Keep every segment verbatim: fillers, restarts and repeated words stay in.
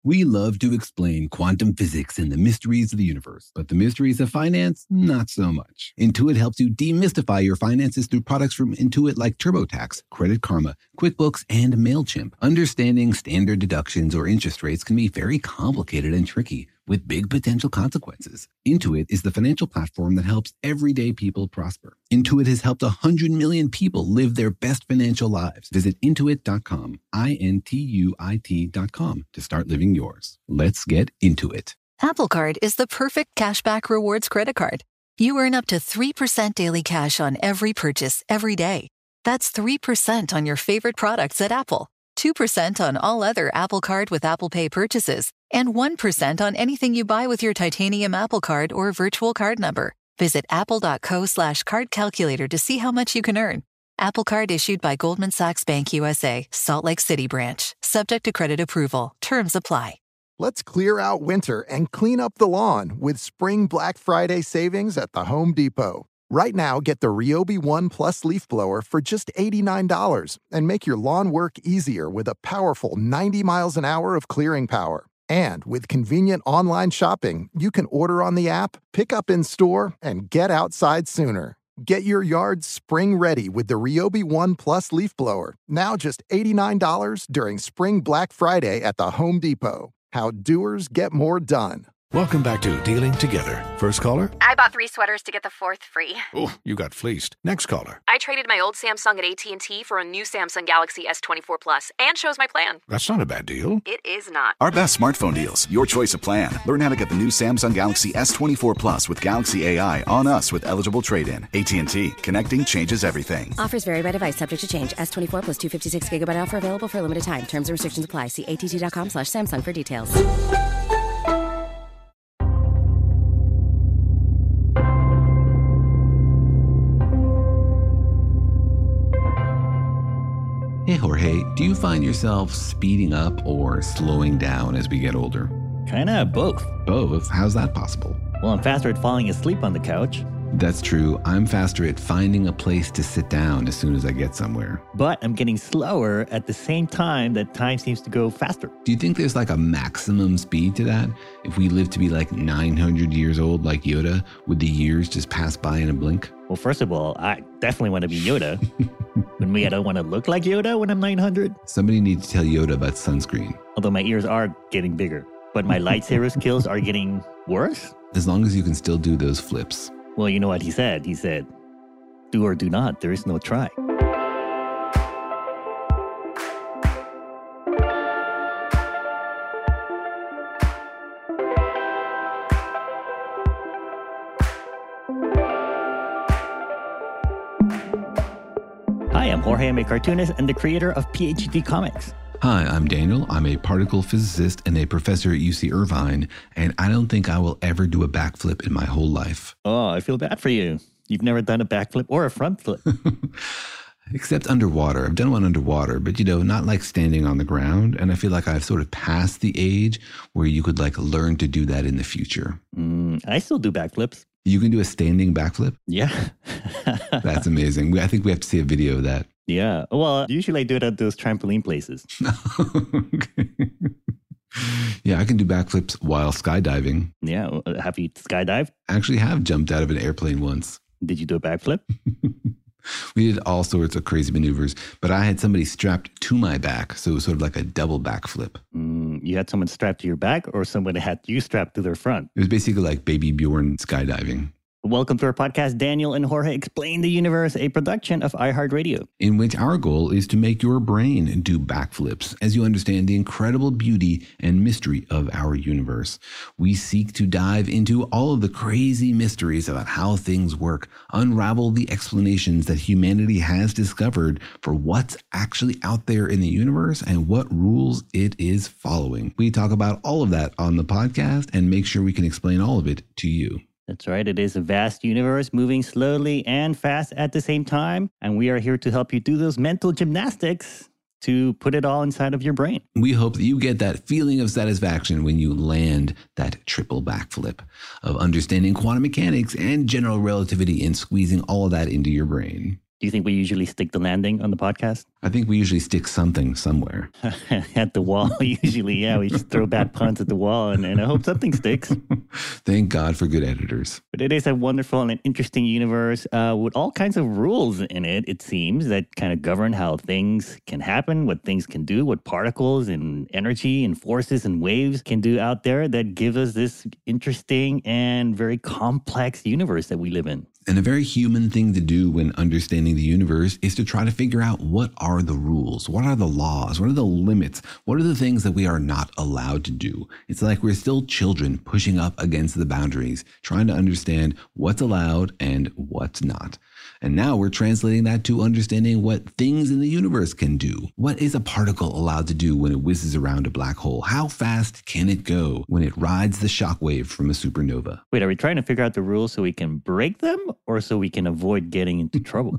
We love to explain quantum physics and the mysteries of the universe, but the mysteries of finance, not so much. Intuit helps you demystify your finances through products from Intuit like TurboTax, Credit Karma, QuickBooks, and MailChimp. Understanding standard deductions or interest rates can be very complicated and tricky, with big potential consequences. Intuit is the financial platform that helps everyday people prosper. Intuit has helped one hundred million people live their best financial lives. Visit intuit dot com, I N T U I T dot com, to start living yours. Let's get into it. Apple Card is the perfect cashback rewards credit card. You earn up to three percent daily cash on every purchase every day. That's three percent on your favorite products at Apple, two percent on all other Apple Card with Apple Pay purchases, and one percent on anything you buy with your titanium Apple Card or virtual card number. Visit apple.co slash card calculator to see how much you can earn. Apple Card issued by Goldman Sachs Bank U S A, Salt Lake City branch. Subject to credit approval. Terms apply. Let's clear out winter and clean up the lawn with Spring Black Friday savings at the Home Depot. Right now, get the Ryobi One Plus leaf blower for just eighty-nine dollars and make your lawn work easier with a powerful ninety miles an hour of clearing power. And with convenient online shopping, you can order on the app, pick up in store, and get outside sooner. Get your yard spring ready with the Ryobi One Plus leaf blower, now just eighty-nine dollars during Spring Black Friday at the Home Depot. How doers get more done. Welcome back to Dealing Together. First caller? I bought three sweaters to get the fourth free. Oh, you got fleeced. Next caller? I traded my old Samsung at A T and T for a new Samsung Galaxy S twenty-four Plus and chose my plan. That's not a bad deal. It is not. Our best smartphone deals. Your choice of plan. Learn how to get the new Samsung Galaxy S twenty-four Plus with Galaxy A I on us with eligible trade-in. A T and T. Connecting changes everything. Offers vary by device. Subject to change. S twenty-four plus two fifty-six gigabyte offer available for a limited time. Terms and restrictions apply. See att.com slash Samsung for details. Hey, Jorge, do you find yourself speeding up or slowing down as we get older? Kinda both. Both? How's that possible? Well, I'm faster at falling asleep on the couch. That's true. I'm faster at finding a place to sit down as soon as I get somewhere. But I'm getting slower at the same time that time seems to go faster. Do you think there's like a maximum speed to that? If we live to be like nine hundred years old like Yoda, would the years just pass by in a blink? Well, first of all, I definitely want to be Yoda. But me, I don't want to look like Yoda when I'm nine hundred. Somebody needs to tell Yoda about sunscreen. Although my ears are getting bigger. But my lightsaber skills are getting worse? As long as you can still do those flips. Well, you know what he said? He said, do or do not, there is no try. Hi, I'm Jorge. I'm a cartoonist and the creator of P H D Comics. Hi, I'm Daniel. I'm a particle physicist and a professor at U C Irvine, and I don't think I will ever do a backflip in my whole life. Oh, I feel bad for you. You've never done a backflip or a front flip. Except underwater. I've done one underwater, but, you know, not like standing on the ground. And I feel like I've sort of passed the age where you could like learn to do that in the future. Mm, I still do backflips. You can do a standing backflip? Yeah. That's amazing. I think we have to see a video of that. Yeah. Well, usually I do it at those trampoline places. Okay. Yeah, I can do backflips while skydiving. Yeah. Have you skydived? I actually have jumped out of an airplane once. Did you do a backflip? We did all sorts of crazy maneuvers, but I had somebody strapped to my back, so it was sort of like a double backflip. Mm, you had someone strapped to your back, or someone had you strapped to their front? It was basically like Baby Bjorn skydiving. Welcome to our podcast, Daniel and Jorge Explain the Universe, a production of iHeartRadio. In which our goal is to make your brain do backflips as you understand the incredible beauty and mystery of our universe. We seek to dive into all of the crazy mysteries about how things work, unravel the explanations that humanity has discovered for what's actually out there in the universe and what rules it is following. We talk about all of that on the podcast and make sure we can explain all of it to you. That's right. It is a vast universe moving slowly and fast at the same time. And we are here to help you do those mental gymnastics to put it all inside of your brain. We hope that you get that feeling of satisfaction when you land that triple backflip of understanding quantum mechanics and general relativity and squeezing all of that into your brain. Do you think we usually stick the landing on the podcast? I think we usually stick something somewhere. At the wall, usually, yeah. We just throw bad puns at the wall, and, and I hope something sticks. Thank God for good editors. But it is a wonderful and an interesting universe uh, with all kinds of rules in it, it seems, that kind of govern how things can happen, what things can do, what particles and energy and forces and waves can do out there that give us this interesting and very complex universe that we live in. And a very human thing to do when understanding the universe is to try to figure out what are the rules, what are the laws, what are the limits, what are the things that we are not allowed to do. It's like we're still children pushing up against the boundaries, trying to understand what's allowed and what's not. And now we're translating that to understanding what things in the universe can do. What is a particle allowed to do when it whizzes around a black hole? How fast can it go when it rides the shockwave from a supernova? Wait, are we trying to figure out the rules so we can break them or so we can avoid getting into trouble?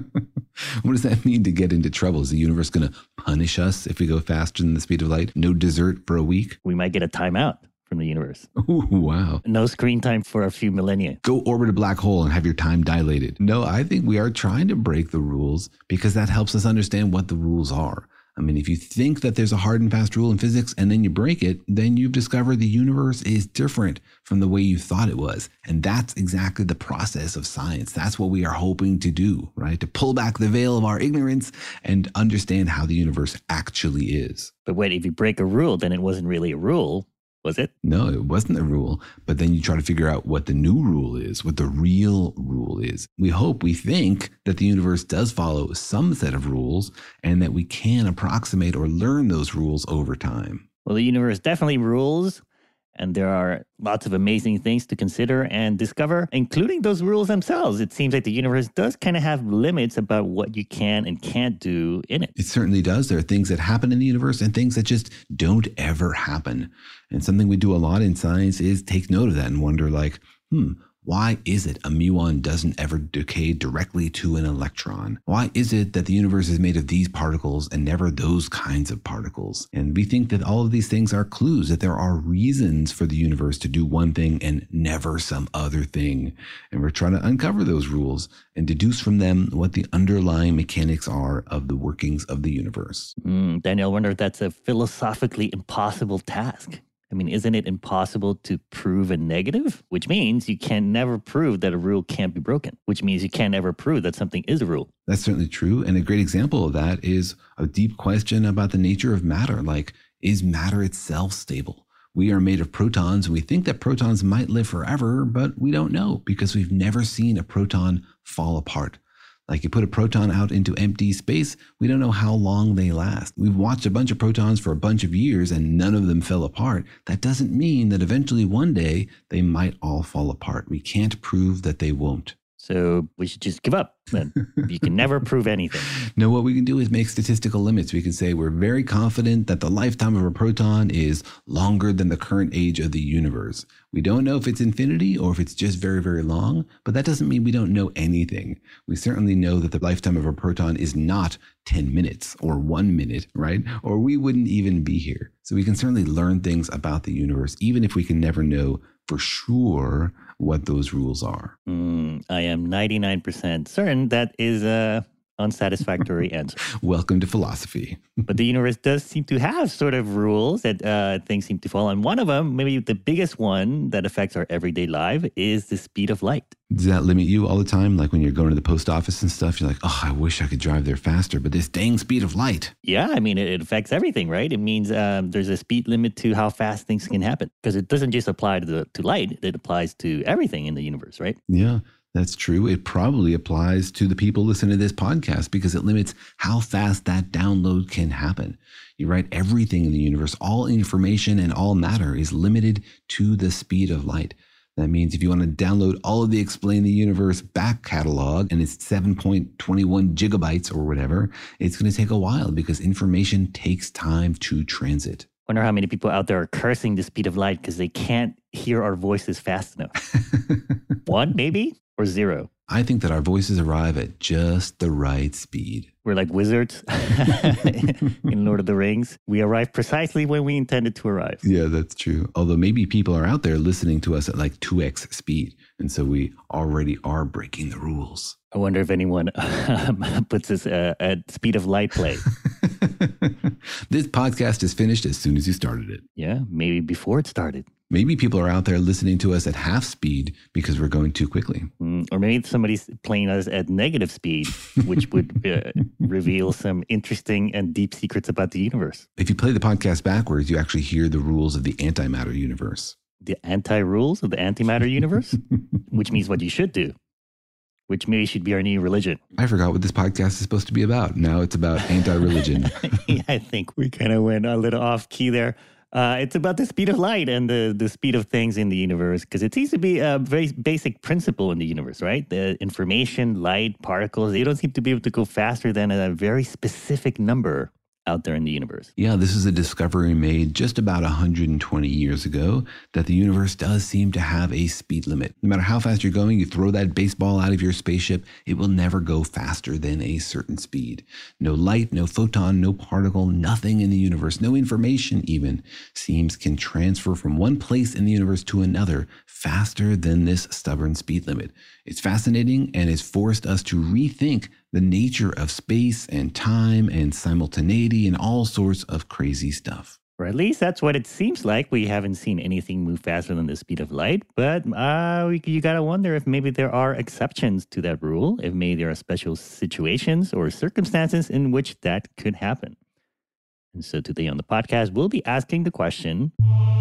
What does that mean to get into trouble? Is the universe going to punish us if we go faster than the speed of light? No dessert for a week? We might get a timeout from the universe. Ooh, wow. No screen time for a few millennia. Go orbit a black hole and have your time dilated. No, I think we are trying to break the rules because that helps us understand what the rules are. I mean, if you think that there's a hard and fast rule in physics and then you break it, then you've discovered the universe is different from the way you thought it was. And that's exactly the process of science. That's what we are hoping to do, right? To pull back the veil of our ignorance and understand how the universe actually is. But wait, if you break a rule, then it wasn't really a rule. Was it? No, it wasn't a rule. But then you try to figure out what the new rule is, what the real rule is. We hope, we think that the universe does follow some set of rules and that we can approximate or learn those rules over time. Well, the universe definitely rules. And there are lots of amazing things to consider and discover, including those rules themselves. It seems like the universe does kind of have limits about what you can and can't do in it. It certainly does. There are things that happen in the universe and things that just don't ever happen. And something we do a lot in science is take note of that and wonder like, hmm, why is it a muon doesn't ever decay directly to an electron? Why is it that the universe is made of these particles and never those kinds of particles? And we think that all of these things are clues, that there are reasons for the universe to do one thing and never some other thing. And we're trying to uncover those rules and deduce from them what the underlying mechanics are of the workings of the universe. Mm, Daniel, I wonder if that's a philosophically impossible task. I mean, isn't it impossible to prove a negative? Which means you can never prove that a rule can't be broken, which means you can't ever prove that something is a rule. That's certainly true. And a great example of that is a deep question about the nature of matter. Like, is matter itself stable? We are made of protons, and we think that protons might live forever, but we don't know because we've never seen a proton fall apart. Like you put a proton out into empty space, we don't know how long they last. We've watched a bunch of protons for a bunch of years and none of them fell apart. That doesn't mean that eventually one day they might all fall apart. We can't prove that they won't. So we should just give up then. You can never prove anything. No, what we can do is make statistical limits. We can say we're very confident that the lifetime of a proton is longer than the current age of the universe. We don't know if it's infinity or if it's just very, very long, but that doesn't mean we don't know anything. We certainly know that the lifetime of a proton is not ten minutes or one minute, right? Or we wouldn't even be here. So we can certainly learn things about the universe, even if we can never know for sure what those rules are. Mm, I am ninety-nine percent certain that is a unsatisfactory answer. Welcome to philosophy. But the universe does seem to have sort of rules that uh, things seem to follow. And one of them, maybe the biggest one that affects our everyday life, is the speed of light. Does that limit you all the time? Like when you're going to the post office and stuff, you're like, oh, I wish I could drive there faster, but this dang speed of light. Yeah, I mean, it, it affects everything, right? It means um, there's a speed limit to how fast things can happen. Because it doesn't just apply to, the, to light, it applies to everything in the universe, right? Yeah. That's true. It probably applies to the people listening to this podcast because it limits how fast that download can happen. You're right. Everything in the universe, all information and all matter is limited to the speed of light. That means if you want to download all of the Explain the Universe back catalog and it's seven point two one gigabytes or whatever, it's going to take a while because information takes time to transit. Wonder how many people out there are cursing the speed of light because they can't hear our voices fast enough. One, maybe? Or zero? I think that our voices arrive at just the right speed. We're like wizards in Lord of the Rings. We arrive precisely when we intended to arrive. Yeah, that's true. Although maybe people are out there listening to us at like two x speed. And so we already are breaking the rules. I wonder if anyone um, puts us uh, at speed of light play. This podcast is finished as soon as you started it. Yeah, maybe before it started. Maybe people are out there listening to us at half speed because we're going too quickly. Mm, or maybe somebody's playing us at negative speed, which would uh, reveal some interesting and deep secrets about the universe. If you play the podcast backwards, you actually hear the rules of the antimatter universe. The anti-rules of the antimatter universe? Which means what you should do. Which maybe should be our new religion. I forgot what this podcast is supposed to be about. Now it's about anti-religion. Yeah, I think we kind of went a little off key there. Uh, it's about the speed of light and the, the speed of things in the universe, because it seems to be a very basic principle in the universe, right? The information, light, particles, they don't seem to be able to go faster than a very specific number out there in the universe. Yeah, this is a discovery made just about one hundred twenty years ago, that the universe does seem to have a speed limit. No matter how fast you're going, you throw that baseball out of your spaceship, it will never go faster than a certain speed. No light, no photon, no particle, nothing in the universe, no information even, seems can transfer from one place in the universe to another faster than this stubborn speed limit. It's fascinating and has forced us to rethink the nature of space and time and simultaneity and all sorts of crazy stuff. Or at least that's what it seems like. We haven't seen anything move faster than the speed of light, but uh, we, you got to wonder if maybe there are exceptions to that rule, if maybe there are special situations or circumstances in which that could happen. And so today on the podcast, we'll be asking the question,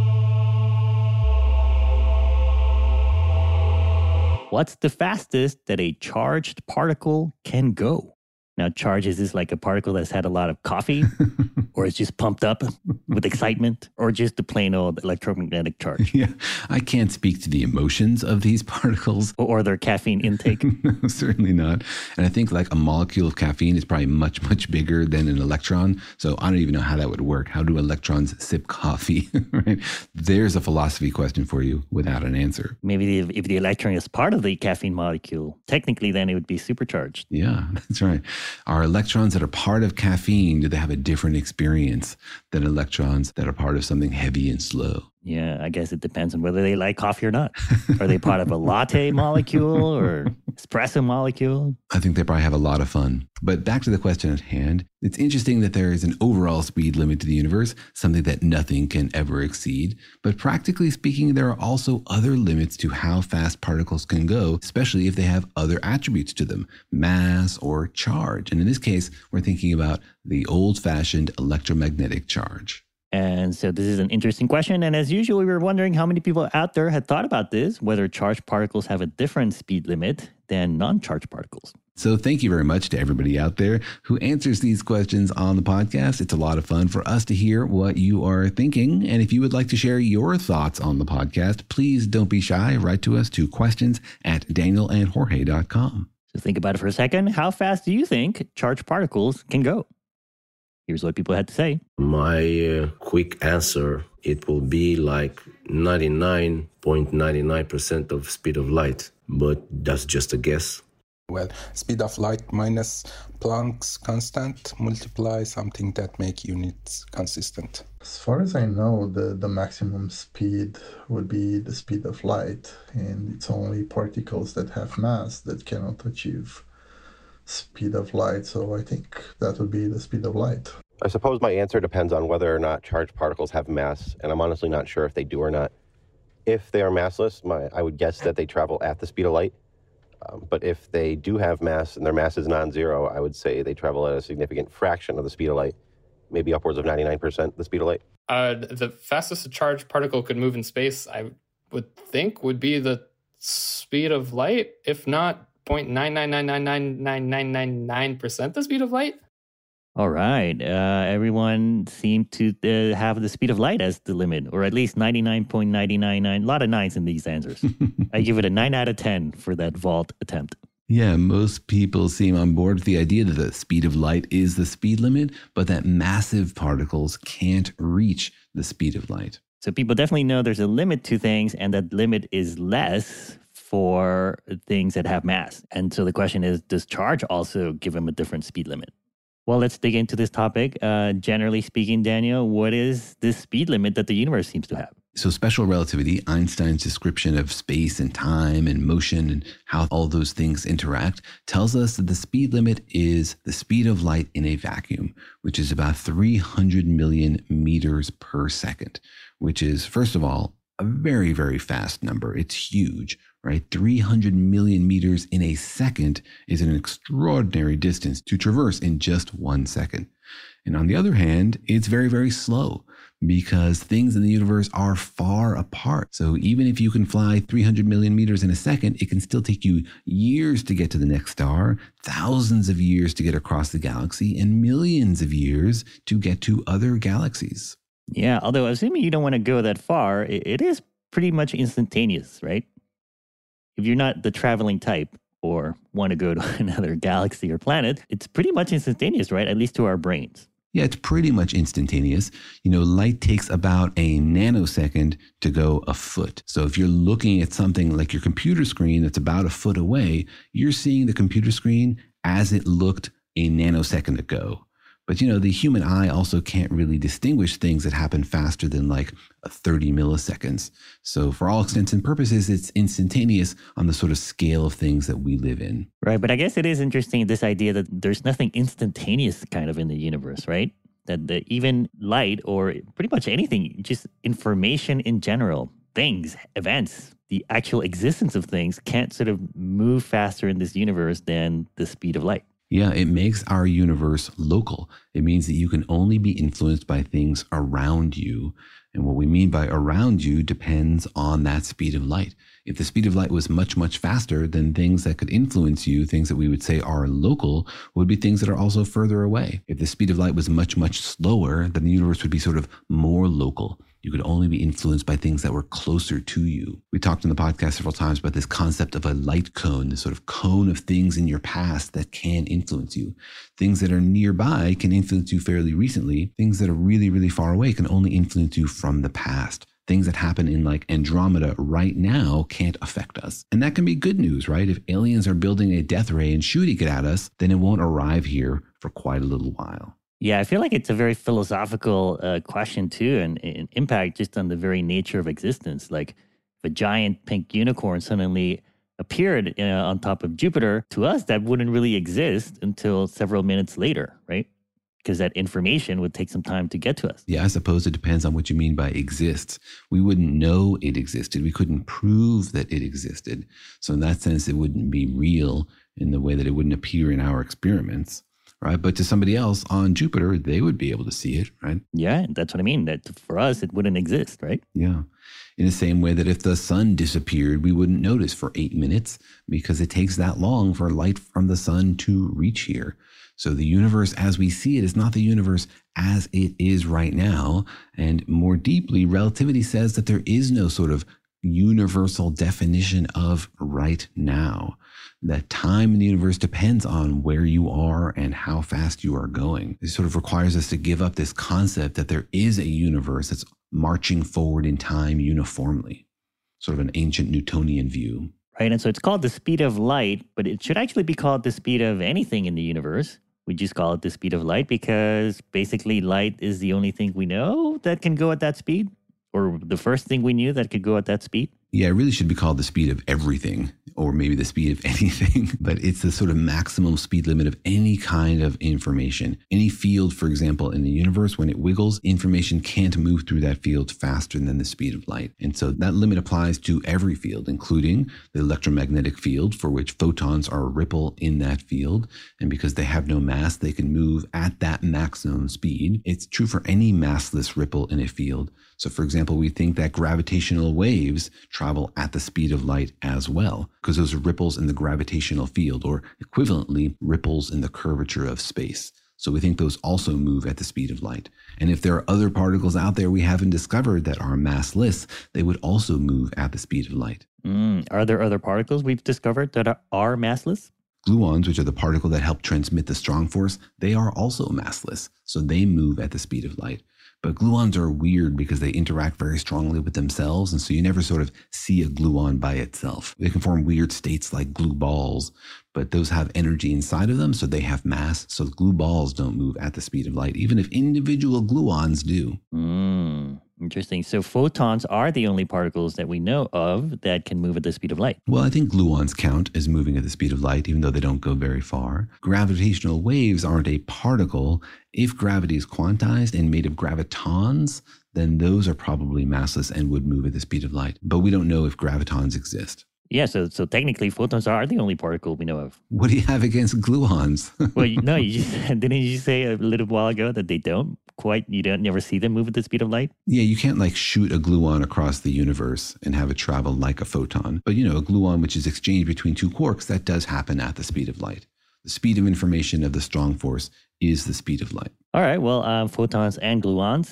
what's the fastest that a charged particle can go? Now, charge, is this like a particle that's had a lot of coffee? Or it's just pumped up with excitement? Or just the plain old electromagnetic charge? Yeah, I can't speak to the emotions of these particles. Or their caffeine intake? No, certainly not. And I think like a molecule of caffeine is probably much, much bigger than an electron. So I don't even know how that would work. How do electrons sip coffee? Right? There's a philosophy question for you without an answer. Maybe if, if the electron is part of the caffeine molecule, technically then it would be supercharged. Yeah, that's right. Are electrons that are part of caffeine, do they have a different experience than electrons that are part of something heavy and slow? Yeah, I guess it depends on whether they like coffee or not. Are they part of a latte molecule or espresso molecule? I think they probably have a lot of fun. But back to the question at hand, it's interesting that there is an overall speed limit to the universe, something that nothing can ever exceed. But practically speaking, there are also other limits to how fast particles can go, especially if they have other attributes to them, mass or charge. And in this case, we're thinking about the old-fashioned electromagnetic charge. And so this is an interesting question. And as usual, we were wondering how many people out there had thought about this, whether charged particles have a different speed limit than non-charged particles. So thank you very much to everybody out there who answers these questions on the podcast. It's a lot of fun for us to hear what you are thinking. And if you would like to share your thoughts on the podcast, please don't be shy. Write to us to questions at daniel and jorge dot com. So think about it for a second. How fast do you think charged particles can go? Here's what people had to say. My uh, quick answer, it will be like ninety-nine point nine nine percent of speed of light, but that's just a guess. Well, speed of light minus Planck's constant multiply something that make units consistent. As far as I know, the, the maximum speed would be the speed of light, and it's only particles that have mass that cannot achieve speed of light, so I think that would be the speed of light. I suppose my answer depends on whether or not charged particles have mass, and I'm honestly not sure if they do or not. If they are massless, my, I would guess that they travel at the speed of light. Um, but if they do have mass and their mass is non-zero, I would say they travel at a significant fraction of the speed of light, maybe upwards of ninety-nine percent the speed of light. Uh, the fastest a charged particle could move in space, I would think, would be the speed of light, if not zero point nine nine nine nine nine nine nine nine nine percent the speed of light. All right. Uh, everyone seemed to uh, have the speed of light as the limit, or at least ninety-nine point nine nine nine. A lot of nines in these answers. I give it a nine out of ten for that vault attempt. Yeah, most people seem on board with the idea that the speed of light is the speed limit, but that massive particles can't reach the speed of light. So people definitely know there's a limit to things, and that limit is less for things that have mass. And so the question is, does charge also give them a different speed limit? Well, let's dig into this topic. Uh, generally speaking, Daniel, what is the speed limit that the universe seems to have? So special relativity, Einstein's description of space and time and motion and how all those things interact, tells us that the speed limit is the speed of light in a vacuum, which is about three hundred million meters per second, which is, first of all, a very, very fast number. It's huge, right? three hundred million meters in a second is an extraordinary distance to traverse in just one second. And on the other hand, it's very, very slow because things in the universe are far apart. So even if you can fly three hundred million meters in a second, it can still take you years to get to the next star, thousands of years to get across the galaxy, and millions of years to get to other galaxies. Yeah, although assuming you don't want to go that far, it, it is pretty much instantaneous, right? If you're not the traveling type or want to go to another galaxy or planet, it's pretty much instantaneous, right? At least to our brains. Yeah, it's pretty much instantaneous. You know, light takes about a nanosecond to go a foot. So if you're looking at something like your computer screen that's about a foot away, you're seeing the computer screen as it looked a nanosecond ago. But, you know, the human eye also can't really distinguish things that happen faster than like thirty milliseconds. So for all intents and purposes, it's instantaneous on the sort of scale of things that we live in. Right. But I guess it is interesting, this idea that there's nothing instantaneous kind of in the universe, right? That the, even light or pretty much anything, just information in general, things, events, the actual existence of things can't sort of move faster in this universe than the speed of light. Yeah, it makes our universe local. It means that you can only be influenced by things around you. And what we mean by around you depends on that speed of light. If the speed of light was much, much faster, then things that could influence you, things that we would say are local, would be things that are also further away. If the speed of light was much, much slower, then the universe would be sort of more local. You could only be influenced by things that were closer to you. We talked in the podcast several times about this concept of a light cone, this sort of cone of things in your past that can influence you. Things that are nearby can influence you fairly recently. Things that are really, really far away can only influence you from the past. Things that happen in like Andromeda right now can't affect us. And that can be good news, right? If aliens are building a death ray and shooting it at us, then it won't arrive here for quite a little while. Yeah, I feel like it's a very philosophical uh, question too, and, and impact just on the very nature of existence. Like if a giant pink unicorn suddenly appeared uh, on top of Jupiter, to us, that wouldn't really exist until several minutes later, right? Because that information would take some time to get to us. Yeah, I suppose it depends on what you mean by exists. We wouldn't know it existed. We couldn't prove that it existed. So in that sense, it wouldn't be real in the way that it wouldn't appear in our experiments. Right. But to somebody else on Jupiter, they would be able to see it. Right. Yeah. That's what I mean. That for us, it wouldn't exist. Right. Yeah. In the same way that if the sun disappeared, we wouldn't notice for eight minutes because it takes that long for light from the sun to reach here. So the universe as we see it is not the universe as it is right now. And more deeply, relativity says that there is no sort of universal definition of right now. That time in the universe depends on where you are and how fast you are going. It sort of requires us to give up this concept that there is a universe that's marching forward in time uniformly, sort of an ancient Newtonian view. Right, and so it's called the speed of light, but it should actually be called the speed of anything in the universe. We just call it the speed of light because basically light is the only thing we know that can go at that speed, or the first thing we knew that could go at that speed. Yeah, it really should be called the speed of everything, or maybe the speed of anything, but it's the sort of maximum speed limit of any kind of information. Any field, for example, in the universe, when it wiggles, information can't move through that field faster than the speed of light. And so that limit applies to every field, including the electromagnetic field, for which photons are a ripple in that field. And because they have no mass, they can move at that maximum speed. It's true for any massless ripple in a field. So for example, we think that gravitational waves travel at the speed of light as well, because those are ripples in the gravitational field, or equivalently, ripples in the curvature of space. So we think those also move at the speed of light. And if there are other particles out there we haven't discovered that are massless, they would also move at the speed of light. Mm, are there other particles we've discovered that are, are massless? Gluons, which are the particle that help transmit the strong force, they are also massless. So they move at the speed of light. But gluons are weird because they interact very strongly with themselves. And so you never sort of see a gluon by itself. They can form weird states like glue balls, but those have energy inside of them, so they have mass. So glue balls don't move at the speed of light, even if individual gluons do. Mm, interesting. So photons are the only particles that we know of that can move at the speed of light. Well, I think gluons count as moving at the speed of light, even though they don't go very far. Gravitational waves aren't a particle. If gravity is quantized and made of gravitons, then those are probably massless and would move at the speed of light. But we don't know if gravitons exist. Yeah, so so technically photons are the only particle we know of. What do you have against gluons? Well, you, no, you just, didn't you say a little while ago that they don't quite, you don't never see them move at the speed of light? Yeah, you can't like shoot a gluon across the universe and have it travel like a photon. But you know, a gluon which is exchanged between two quarks, that does happen at the speed of light. The speed of information of the strong force is the speed of light. All right, well, um, photons and gluons,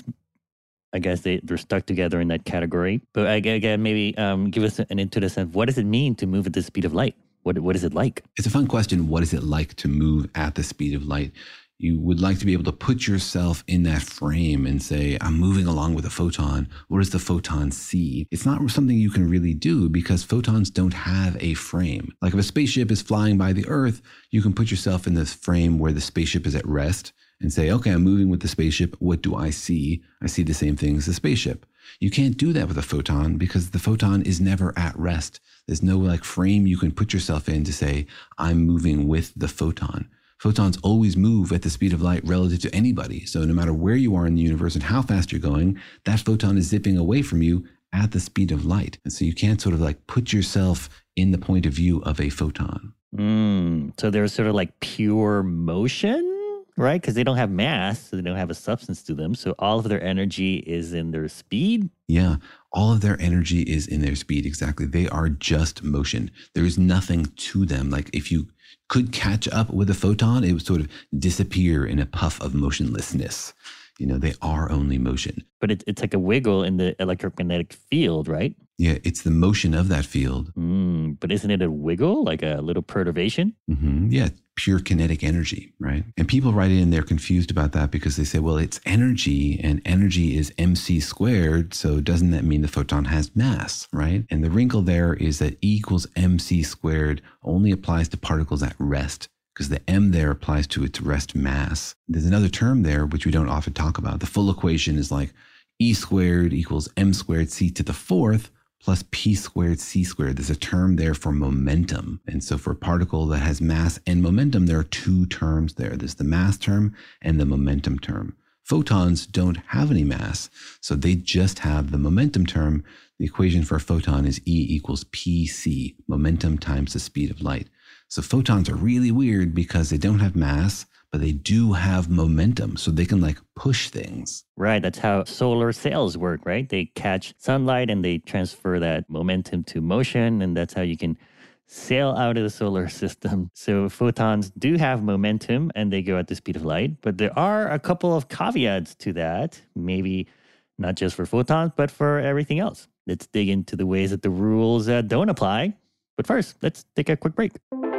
I guess they, they're stuck together in that category. But again, maybe um, give us an into the sense, what does it mean to move at the speed of light? What What is it like? It's a fun question. What is it like to move at the speed of light? You would like to be able to put yourself in that frame and say, I'm moving along with a photon. What does the photon see? It's not something you can really do because photons don't have a frame. Like if a spaceship is flying by the Earth, you can put yourself in this frame where the spaceship is at rest and say, okay, I'm moving with the spaceship. What do I see? I see the same thing as the spaceship. You can't do that with a photon because the photon is never at rest. There's no like frame you can put yourself in to say, I'm moving with the photon. Photons always move at the speed of light relative to anybody. So no matter where you are in the universe and how fast you're going, that photon is zipping away from you at the speed of light. And so you can't sort of like put yourself in the point of view of a photon. Mm, so they're sort of like pure motion? Right? Because they don't have mass, so they don't have a substance to them. So all of their energy is in their speed? Yeah, all of their energy is in their speed. Exactly. They are just motion. There is nothing to them. Like if you could catch up with a photon, it would sort of disappear in a puff of motionlessness. You know, they are only motion. But it, it's like a wiggle in the electromagnetic field, right? Yeah, it's the motion of that field. Mm, but isn't it a wiggle, like a little perturbation? Mm-hmm. Yeah, pure kinetic energy, right? And people write in, they're confused about that because they say, well, it's energy and energy is mc squared. So doesn't that mean the photon has mass, right? And the wrinkle there is that E equals mc squared only applies to particles at rest, because the m there applies to its rest mass. There's another term there, which we don't often talk about. The full equation is like E squared equals m squared c to the fourth plus p squared c squared. There's a term there for momentum. And so for a particle that has mass and momentum, there are two terms there. There's the mass term and the momentum term. Photons don't have any mass, so they just have the momentum term. The equation for a photon is E equals pc, momentum times the speed of light. So photons are really weird because they don't have mass, but they do have momentum, so they can like push things. Right, that's how solar sails work, right? They catch sunlight and they transfer that momentum to motion, and that's how you can sail out of the solar system. So photons do have momentum and they go at the speed of light, but there are a couple of caveats to that, maybe not just for photons, but for everything else. Let's dig into the ways that the rules uh, don't apply. But first, let's take a quick break.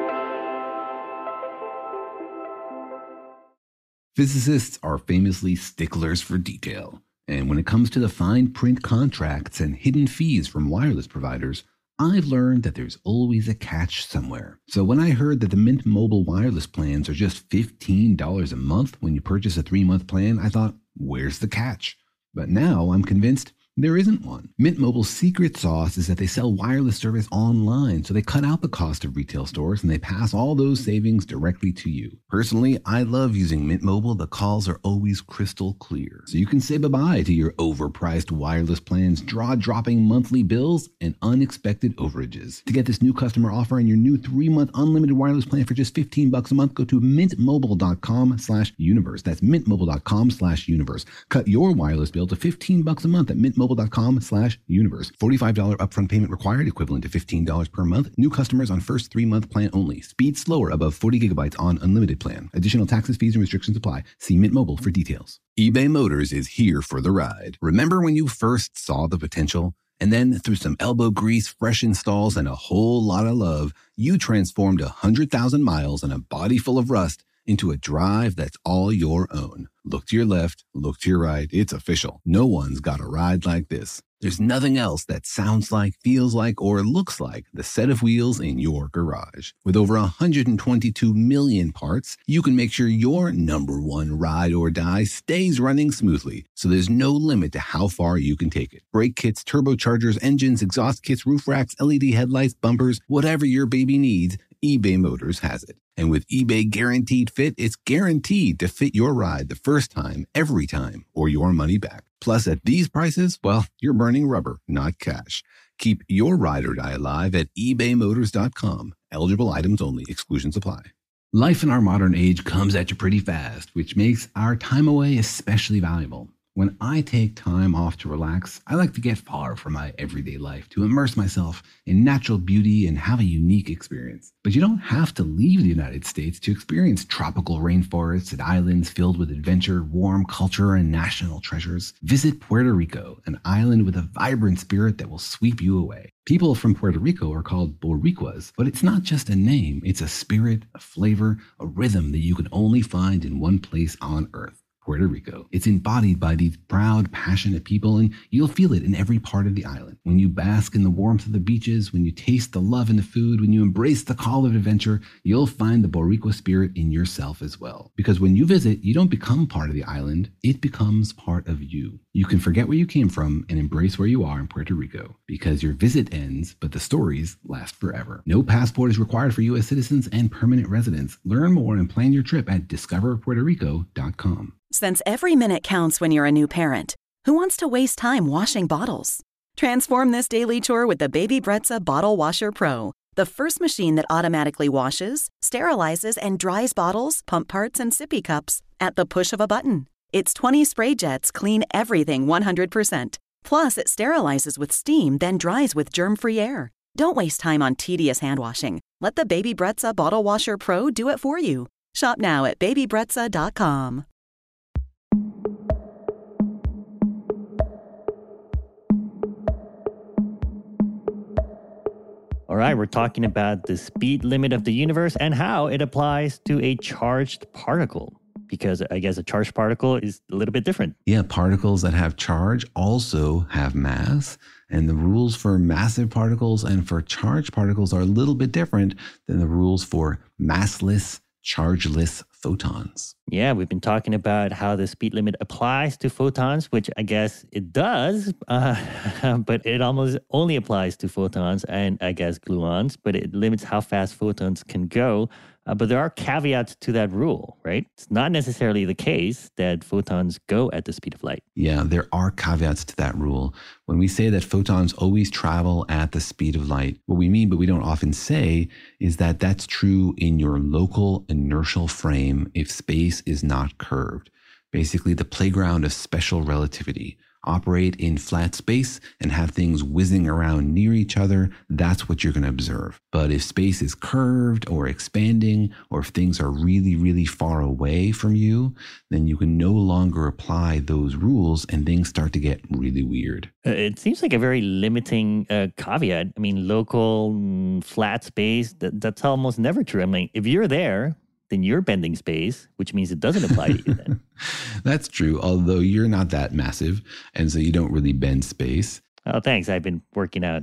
Physicists are famously sticklers for detail. And when it comes to the fine print contracts and hidden fees from wireless providers, I've learned that there's always a catch somewhere. So when I heard that the Mint Mobile wireless plans are just fifteen dollars a month when you purchase a three-month plan, I thought, where's the catch? But now I'm convinced there isn't one. Mint Mobile's secret sauce is that they sell wireless service online, so they cut out the cost of retail stores and they pass all those savings directly to you. Personally, I love using Mint Mobile. The calls are always crystal clear, so you can say bye-bye to your overpriced wireless plans, jaw-dropping monthly bills, and unexpected overages. To get this new customer offer and your new three-month unlimited wireless plan for just fifteen bucks a month, go to mintmobile.com slash universe. That's mintmobile.com slash universe. Cut your wireless bill to fifteen bucks a month at mintmobile.com slash universe. forty-five dollars upfront payment required, equivalent to fifteen dollars per month. New customers on first three-month plan only. Speed slower above forty gigabytes on unlimited plan. Additional taxes, fees, and restrictions apply. See Mint Mobile for details. eBay Motors is here for the ride. Remember when you first saw the potential? And then through some elbow grease, fresh installs, and a whole lot of love, you transformed one hundred thousand miles and a body full of rust into a drive that's all your own. Look to your left, look to your right. It's official. No one's got a ride like this. There's nothing else that sounds like, feels like, or looks like the set of wheels in your garage. With over one hundred twenty-two million parts, you can make sure your number one ride or die stays running smoothly, so there's no limit to how far you can take it. Brake kits, turbochargers, engines, exhaust kits, roof racks, L E D headlights, bumpers, whatever your baby needs, eBay Motors has it. And with eBay Guaranteed Fit, it's guaranteed to fit your ride the first time, every time, or your money back. Plus, at these prices, well, you're burning rubber, not cash. Keep your ride or die alive at ebay motors dot com. Eligible items only. Exclusions apply. Life in our modern age comes at you pretty fast, which makes our time away especially valuable. When I take time off to relax, I like to get far from my everyday life, to immerse myself in natural beauty and have a unique experience. But you don't have to leave the United States to experience tropical rainforests and islands filled with adventure, warm culture, and national treasures. Visit Puerto Rico, an island with a vibrant spirit that will sweep you away. People from Puerto Rico are called Boricuas, but it's not just a name, it's a spirit, a flavor, a rhythm that you can only find in one place on Earth. Puerto Rico. It's embodied by these proud, passionate people, and you'll feel it in every part of the island. When you bask in the warmth of the beaches, when you taste the love in the food, when you embrace the call of adventure, you'll find the Boricua spirit in yourself as well. Because when you visit, you don't become part of the island, it becomes part of you. You can forget where you came from and embrace where you are in Puerto Rico, because your visit ends, but the stories last forever. No passport is required for U S citizens and permanent residents. Learn more and plan your trip at discover puerto rico dot com. Since every minute counts when you're a new parent, who wants to waste time washing bottles? Transform this daily chore with the Baby Brezza Bottle Washer Pro, the first machine that automatically washes, sterilizes, and dries bottles, pump parts, and sippy cups at the push of a button. Its twenty spray jets clean everything one hundred percent. Plus, it sterilizes with steam, then dries with germ-free air. Don't waste time on tedious hand washing. Let the Baby Brezza Bottle Washer Pro do it for you. Shop now at baby brezza dot com. All right, we're talking about the speed limit of the universe and how it applies to a charged particle. Because I guess a charged particle is a little bit different. Yeah, particles that have charge also have mass. And the rules for massive particles and for charged particles are a little bit different than the rules for massless, chargeless photons. Yeah, we've been talking about how the speed limit applies to photons, which I guess it does, uh, but it almost only applies to photons and I guess gluons, but it limits how fast photons can go. Uh, but there are caveats to that rule, right? It's not necessarily the case that photons go at the speed of light. Yeah, there are caveats to that rule. When we say that photons always travel at the speed of light, what we mean, but we don't often say, is that that's true in your local inertial frame if space is not curved. Basically, the playground of special relativity. Operate in flat space and have things whizzing around near each other, that's what you're going to observe. But if space is curved or expanding, or if things are really, really far away from you, then you can no longer apply those rules and things start to get really weird. Uh, it seems like a very limiting uh, caveat. I mean, local mm, flat space, that, that's almost never true. I mean, if you're there, then you're bending space, which means it doesn't apply to you then. That's true, although you're not that massive, and so you don't really bend space. Oh, thanks. I've been working out.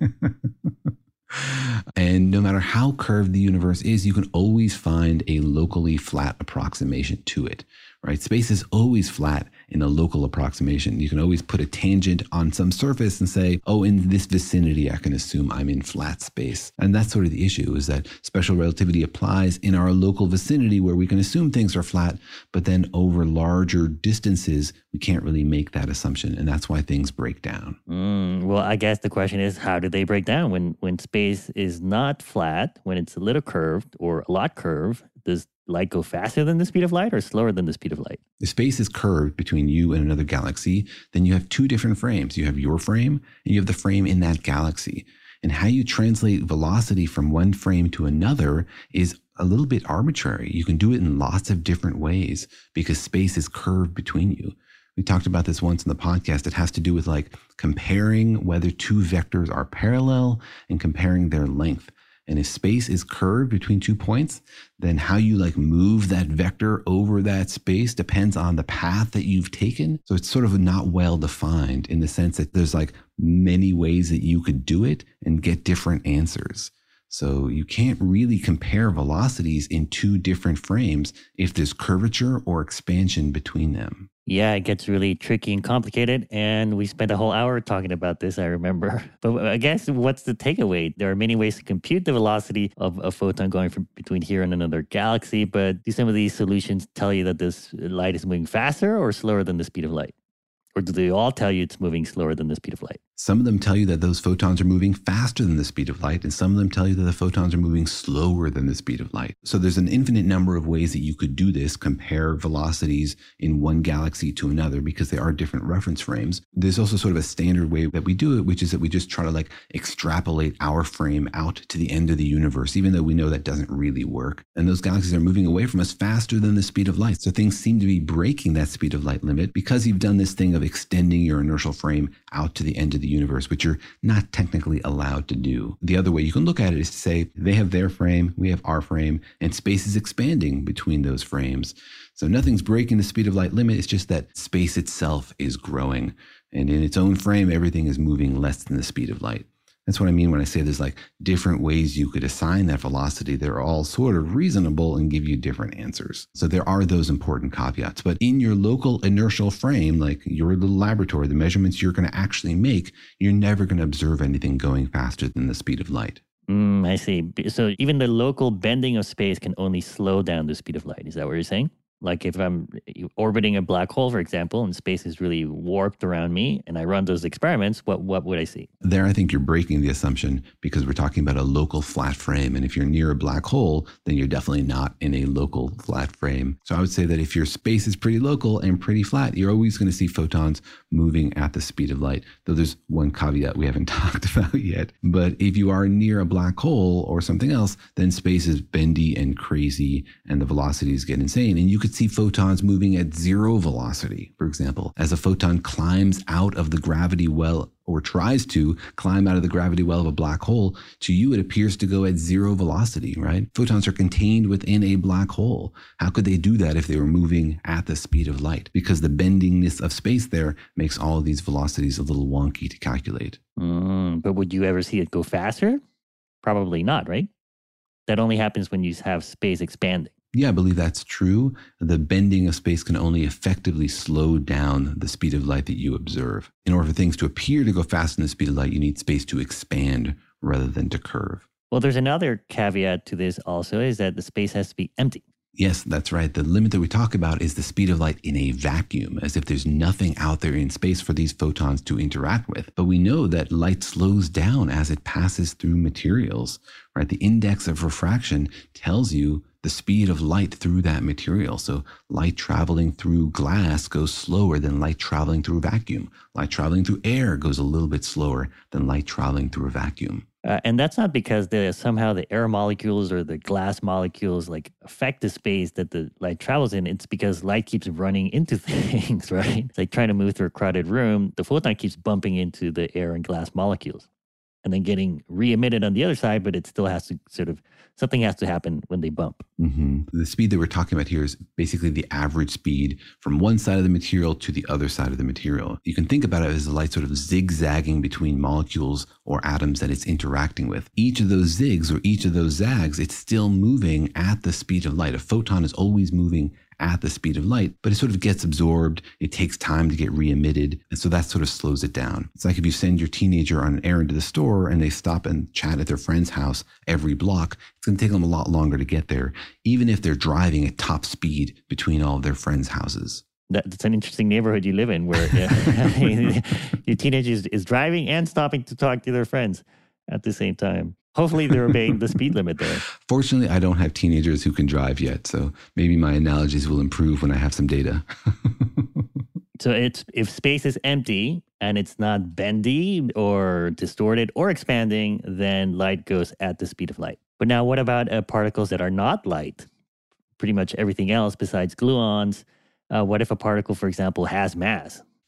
And no matter how curved the universe is, you can always find a locally flat approximation to it, right? Space is always flat in a local approximation. You can always put a tangent on some surface and say, oh, in this vicinity, I can assume I'm in flat space. And that's sort of the issue, is that special relativity applies in our local vicinity where we can assume things are flat, but then over larger distances, we can't really make that assumption. And that's why things break down. Mm, well, I guess the question is, how do they break down? When, when space is not flat, when it's a little curved or a lot curved, does light go faster than the speed of light or slower than the speed of light? If space is curved between you and another galaxy, then you have two different frames. You have your frame and you have the frame in that galaxy. And how you translate velocity from one frame to another is a little bit arbitrary. You can do it in lots of different ways because space is curved between you. We talked about this once in the podcast. It has to do with like comparing whether two vectors are parallel and comparing their length. And if space is curved between two points, then how you like move that vector over that space depends on the path that you've taken. So it's sort of not well defined in the sense that there's like many ways that you could do it and get different answers. So you can't really compare velocities in two different frames if there's curvature or expansion between them. Yeah, it gets really tricky and complicated. And we spent a whole hour talking about this, I remember. But I guess what's the takeaway? There are many ways to compute the velocity of a photon going from between here and another galaxy. But do some of these solutions tell you that this light is moving faster or slower than the speed of light? Or do they all tell you it's moving slower than the speed of light? Some of them tell you that those photons are moving faster than the speed of light, and some of them tell you that the photons are moving slower than the speed of light. So there's an infinite number of ways that you could do this, compare velocities in one galaxy to another, because they are different reference frames. There's also sort of a standard way that we do it, which is that we just try to like extrapolate our frame out to the end of the universe, even though we know that doesn't really work. And those galaxies are moving away from us faster than the speed of light. So things seem to be breaking that speed of light limit because you've done this thing of extending your inertial frame out to the end of the universe, which you're not technically allowed to do. The other way you can look at it is to say they have their frame, we have our frame, and space is expanding between those frames. So nothing's breaking the speed of light limit. It's just that space itself is growing. And in its own frame, everything is moving less than the speed of light. That's what I mean when I say there's like different ways you could assign that velocity. They're all sort of reasonable and give you different answers. So there are those important caveats. But in your local inertial frame, like your little laboratory, the measurements you're going to actually make, you're never going to observe anything going faster than the speed of light. Mm, I see. So even the local bending of space can only slow down the speed of light. Is that what you're saying? Like if I'm orbiting a black hole, for example, and space is really warped around me, and I run those experiments, what what would I see? There, I think you're breaking the assumption because we're talking about a local flat frame. And if you're near a black hole, then you're definitely not in a local flat frame. So I would say that if your space is pretty local and pretty flat, you're always going to see photons moving at the speed of light. Though there's one caveat we haven't talked about yet. But if you are near a black hole or something else, then space is bendy and crazy and the velocities get insane. And you could see photons moving at zero velocity, for example, as a photon climbs out of the gravity well or tries to climb out of the gravity well of a black hole. To you, it appears to go at zero velocity, right? Photons are contained within a black hole. How could they do that if they were moving at the speed of light? Because the bendingness of space there makes all of these velocities a little wonky to calculate. Mm, but would you ever see it go faster? Probably not, right? That only happens when you have space expanding. Yeah, I believe that's true. The bending of space can only effectively slow down the speed of light that you observe. In order for things to appear to go faster than the speed of light, you need space to expand rather than to curve. Well, there's another caveat to this also, is that the space has to be empty. Yes, that's right. The limit that we talk about is the speed of light in a vacuum, as if there's nothing out there in space for these photons to interact with. But we know that light slows down as it passes through materials, right? The index of refraction tells you the speed of light through that material. So light traveling through glass goes slower than light traveling through a vacuum. Light traveling through air goes a little bit slower than light traveling through a vacuum. Uh, and that's not because the, somehow the air molecules or the glass molecules like affect the space that the light travels in. It's because light keeps running into things, right? It's like trying to move through a crowded room. The photon keeps bumping into the air and glass molecules and then getting re-emitted on the other side, but it still has to sort of, something has to happen when they bump. Mm-hmm. The speed that we're talking about here is basically the average speed from one side of the material to the other side of the material. You can think about it as the light sort of zigzagging between molecules or atoms that it's interacting with. Each of those zigs or each of those zags, it's still moving at the speed of light. A photon is always moving at the speed of light, but it sort of gets absorbed. It takes time to get re-emitted. And so that sort of slows it down. It's like if you send your teenager on an errand to the store and they stop and chat at their friend's house every block, it's going to take them a lot longer to get there, even if they're driving at top speed between all of their friends' houses. That's an interesting neighborhood you live in where yeah, your teenager is, is driving and stopping to talk to their friends at the same time. Hopefully they're obeying the speed limit there. Fortunately, I don't have teenagers who can drive yet, so maybe my analogies will improve when I have some data. So it's if space is empty and it's not bendy or distorted or expanding, then light goes at the speed of light. But now what about uh, particles that are not light? Pretty much everything else besides gluons. Uh, what if a particle, for example, has mass?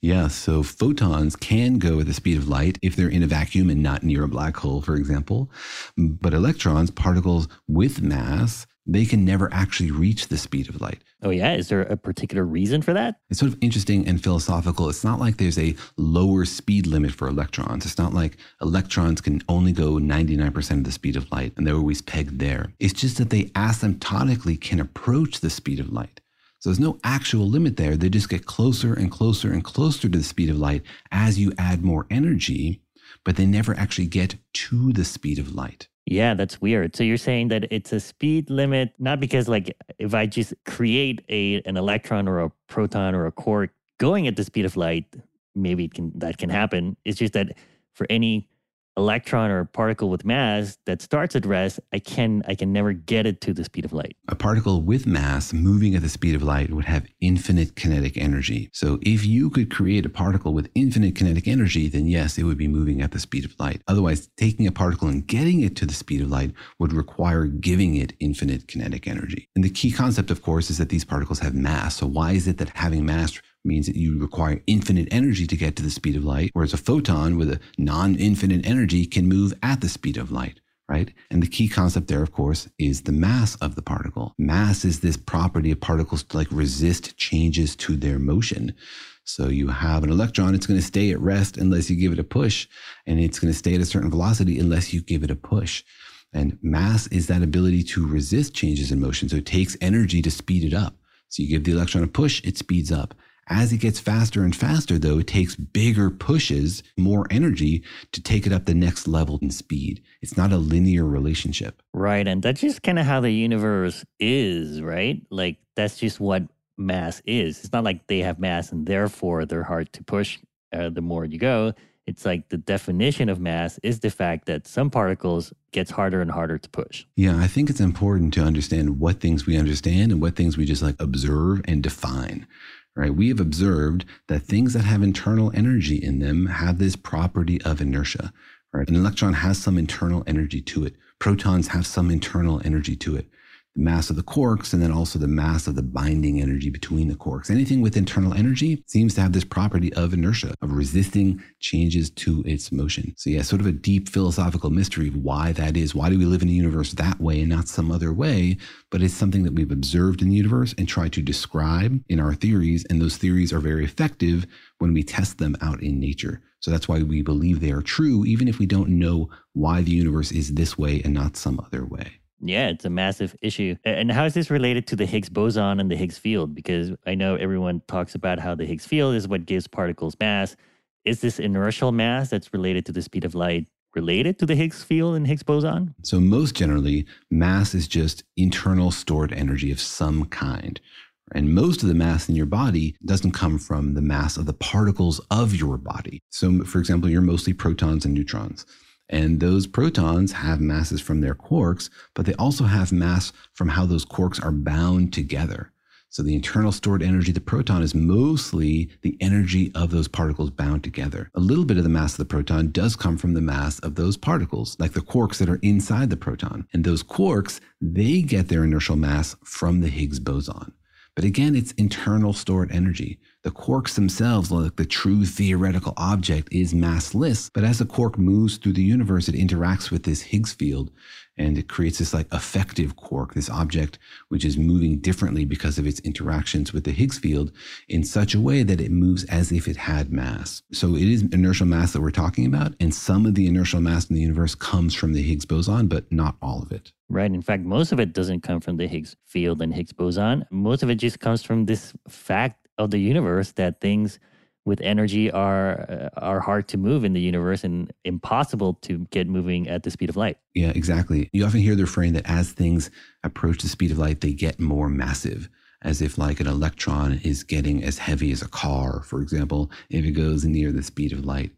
Yeah, so photons can go at the speed of light if they're in a vacuum and not near a black hole, for example. But electrons, particles with mass, they can never actually reach the speed of light. Oh, yeah? Is there a particular reason for that? It's sort of interesting and philosophical. It's not like there's a lower speed limit for electrons. It's not like electrons can only go ninety-nine percent of the speed of light and they're always pegged there. It's just that they asymptotically can approach the speed of light. So there's no actual limit there. They just get closer and closer and closer to the speed of light as you add more energy, but they never actually get to the speed of light. Yeah, that's weird. So you're saying that it's a speed limit, not because like if I just create a an electron or a proton or a quark going at the speed of light, maybe it can that can happen. It's just that for any electron or particle with mass that starts at rest, I can I can never get it to the speed of light. A particle with mass moving at the speed of light would have infinite kinetic energy. So if you could create a particle with infinite kinetic energy, then yes, it would be moving at the speed of light. Otherwise, taking a particle and getting it to the speed of light would require giving it infinite kinetic energy. And the key concept, of course, is that these particles have mass. So why is it that having mass means that you require infinite energy to get to the speed of light, whereas a photon with a non-infinite energy can move at the speed of light, right? And the key concept there, of course, is the mass of the particle. Mass is this property of particles to like resist changes to their motion. So you have an electron, it's going to stay at rest unless you give it a push, and it's going to stay at a certain velocity unless you give it a push. And mass is that ability to resist changes in motion. So it takes energy to speed it up. So you give the electron a push, it speeds up. As it gets faster and faster, though, it takes bigger pushes, more energy to take it up the next level in speed. It's not a linear relationship. Right. And that's just kind of how the universe is, right? Like, that's just what mass is. It's not like they have mass and therefore they're hard to push uh, the more you go. It's like the definition of mass is the fact that some particles gets harder and harder to push. Yeah, I think it's important to understand what things we understand and what things we just like observe and define. Right? We have observed that things that have internal energy in them have this property of inertia. Right? An electron has some internal energy to it. Protons have some internal energy to it. The mass of the quarks, and then also the mass of the binding energy between the quarks. Anything with internal energy seems to have this property of inertia, of resisting changes to its motion. So yeah, sort of a deep philosophical mystery of why that is. Why do we live in a universe that way and not some other way? But it's something that we've observed in the universe and try to describe in our theories. And those theories are very effective when we test them out in nature. So that's why we believe they are true, even if we don't know why the universe is this way and not some other way. Yeah, it's a massive issue. And how is this related to the Higgs boson and the Higgs field? Because I know everyone talks about how the Higgs field is what gives particles mass. Is this inertial mass that's related to the speed of light related to the Higgs field and Higgs boson? So most generally, mass is just internal stored energy of some kind. And most of the mass in your body doesn't come from the mass of the particles of your body. So for example, you're mostly protons and neutrons. And those protons have masses from their quarks, but they also have mass from how those quarks are bound together. So the internal stored energy of the proton is mostly the energy of those particles bound together. A little bit of the mass of the proton does come from the mass of those particles, like the quarks that are inside the proton. And those quarks, they get their inertial mass from the Higgs boson. But again, it's internal stored energy. The quarks themselves, like the true theoretical object, is massless. But as a quark moves through the universe, it interacts with this Higgs field, and it creates this like effective quark, this object which is moving differently because of its interactions with the Higgs field in such a way that it moves as if it had mass. So it is inertial mass that we're talking about, and some of the inertial mass in the universe comes from the Higgs boson, but not all of it. Right. In fact, most of it doesn't come from the Higgs field and Higgs boson. Most of it just comes from this fact of the universe that things with energy are uh, are hard to move in the universe and impossible to get moving at the speed of light. Yeah, exactly. You often hear the refrain that as things approach the speed of light, they get more massive, as if like an electron is getting as heavy as a car, for example, if it goes near the speed of light.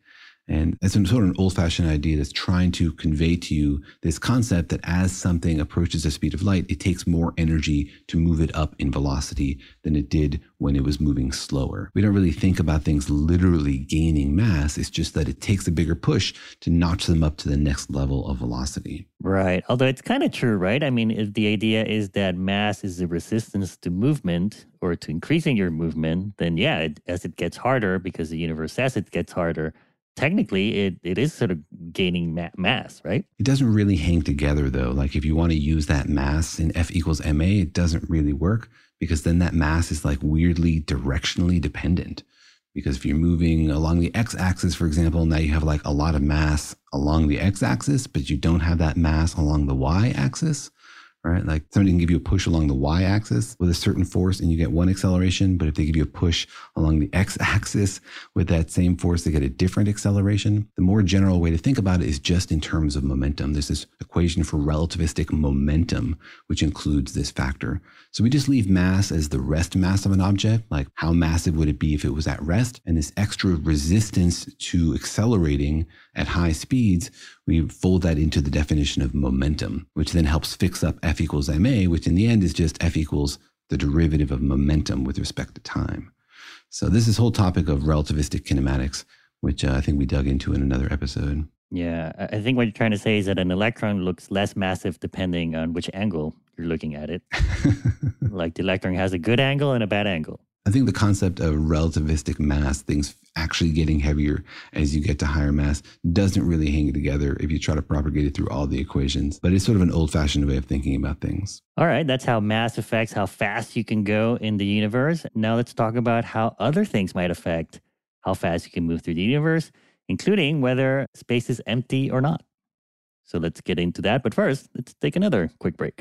And it's sort of an old-fashioned idea that's trying to convey to you this concept that as something approaches the speed of light, it takes more energy to move it up in velocity than it did when it was moving slower. We don't really think about things literally gaining mass. It's just that it takes a bigger push to notch them up to the next level of velocity. Right. Although it's kind of true, right? I mean, if the idea is that mass is the resistance to movement or to increasing your movement, then yeah, it, as it gets harder, because the universe says it gets harder, technically, it, it is sort of gaining ma- mass, right? It doesn't really hang together, though. Like if you want to use that mass in F equals ma, it doesn't really work because then that mass is like weirdly directionally dependent. Because if you're moving along the x-axis, for example, now you have like a lot of mass along the x-axis, but you don't have that mass along the y-axis. Right? Like somebody can give you a push along the y-axis with a certain force and you get one acceleration, but if they give you a push along the x-axis with that same force, they get a different acceleration. The more general way to think about it is just in terms of momentum. There's this equation for relativistic momentum, which includes this factor. So we just leave mass as the rest mass of an object, like how massive would it be if it was at rest? And this extra resistance to accelerating at high speeds, we fold that into the definition of momentum, which then helps fix up F equals ma, which in the end is just F equals the derivative of momentum with respect to time. So this is whole topic of relativistic kinematics, which uh, I think we dug into in another episode. Yeah, I think what you're trying to say is that an electron looks less massive depending on which angle you're looking at it. Like the electron has a good angle and a bad angle. I think the concept of relativistic mass, things actually getting heavier as you get to higher mass, doesn't really hang together if you try to propagate it through all the equations. But it's sort of an old-fashioned way of thinking about things. All right, that's how mass affects how fast you can go in the universe. Now let's talk about how other things might affect how fast you can move through the universe, including whether space is empty or not. So let's get into that. But first, let's take another quick break.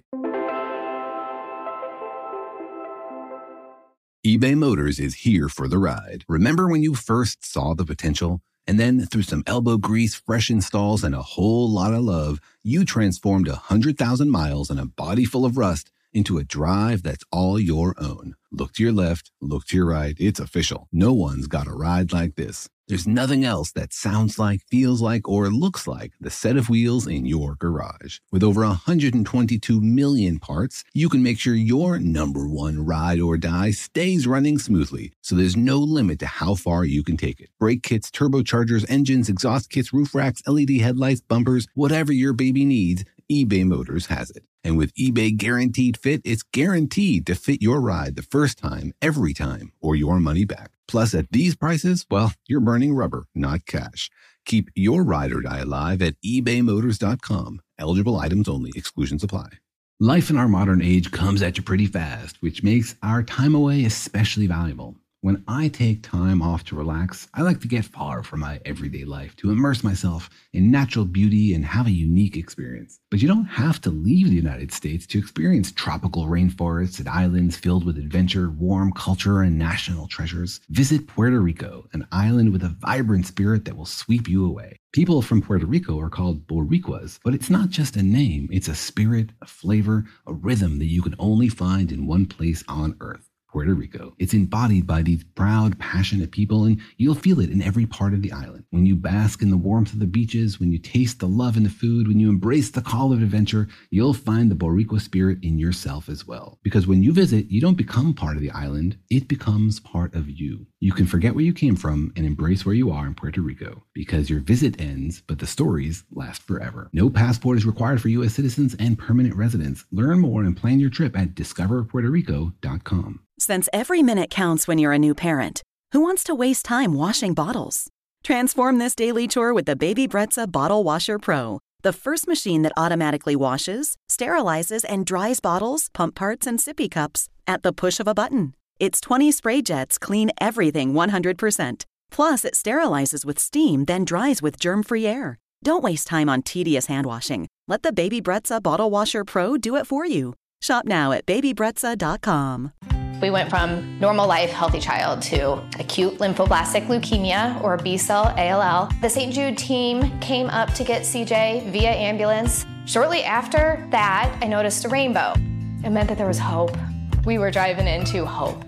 eBay Motors is here for the ride. Remember when you first saw the potential? And then through some elbow grease, fresh installs, and a whole lot of love, you transformed one hundred thousand miles and a body full of rust into a drive that's all your own. Look to your left, look to your right. It's official. No one's got a ride like this. There's nothing else that sounds like, feels like, or looks like the set of wheels in your garage. With over one hundred twenty-two million parts, you can make sure your number one ride or die stays running smoothly, so there's no limit to how far you can take it. Brake kits, turbochargers, engines, exhaust kits, roof racks, L E D headlights, bumpers, whatever your baby needs, eBay Motors has it. And with eBay Guaranteed Fit, it's guaranteed to fit your ride the first time, every time, or your money back. Plus, at these prices, well, you're burning rubber, not cash. Keep your ride or die alive at ebay motors dot com. Eligible items only. Exclusions apply. Life in our modern age comes at you pretty fast, which makes our time away especially valuable. When I take time off to relax, I like to get far from my everyday life, to immerse myself in natural beauty and have a unique experience. But you don't have to leave the United States to experience tropical rainforests and islands filled with adventure, warm culture, and national treasures. Visit Puerto Rico, an island with a vibrant spirit that will sweep you away. People from Puerto Rico are called Boricuas, but it's not just a name. It's a spirit, a flavor, a rhythm that you can only find in one place on Earth. Puerto Rico. It's embodied by these proud, passionate people, and you'll feel it in every part of the island. When you bask in the warmth of the beaches, when you taste the love in the food, when you embrace the call of adventure, you'll find the Boricua spirit in yourself as well. Because when you visit, you don't become part of the island, it becomes part of you. You can forget where you came from and embrace where you are in Puerto Rico, because your visit ends, but the stories last forever. No passport is required for U S citizens and permanent residents. Learn more and plan your trip at discover puerto rico dot com. Since every minute counts when you're a new parent, who wants to waste time washing bottles? Transform this daily chore with the Baby Brezza Bottle Washer Pro, the first machine that automatically washes, sterilizes, and dries bottles, pump parts, and sippy cups at the push of a button. Its twenty spray jets clean everything one hundred percent. Plus, it sterilizes with steam, then dries with germ-free air. Don't waste time on tedious hand washing. Let the Baby Brezza Bottle Washer Pro do it for you. Shop now at baby brezza dot com. We went from normal life, healthy child to acute lymphoblastic leukemia, or B-cell A L L. The Saint Jude team came up to get C J via ambulance. Shortly after that, I noticed a rainbow. It meant that there was hope. We were driving into hope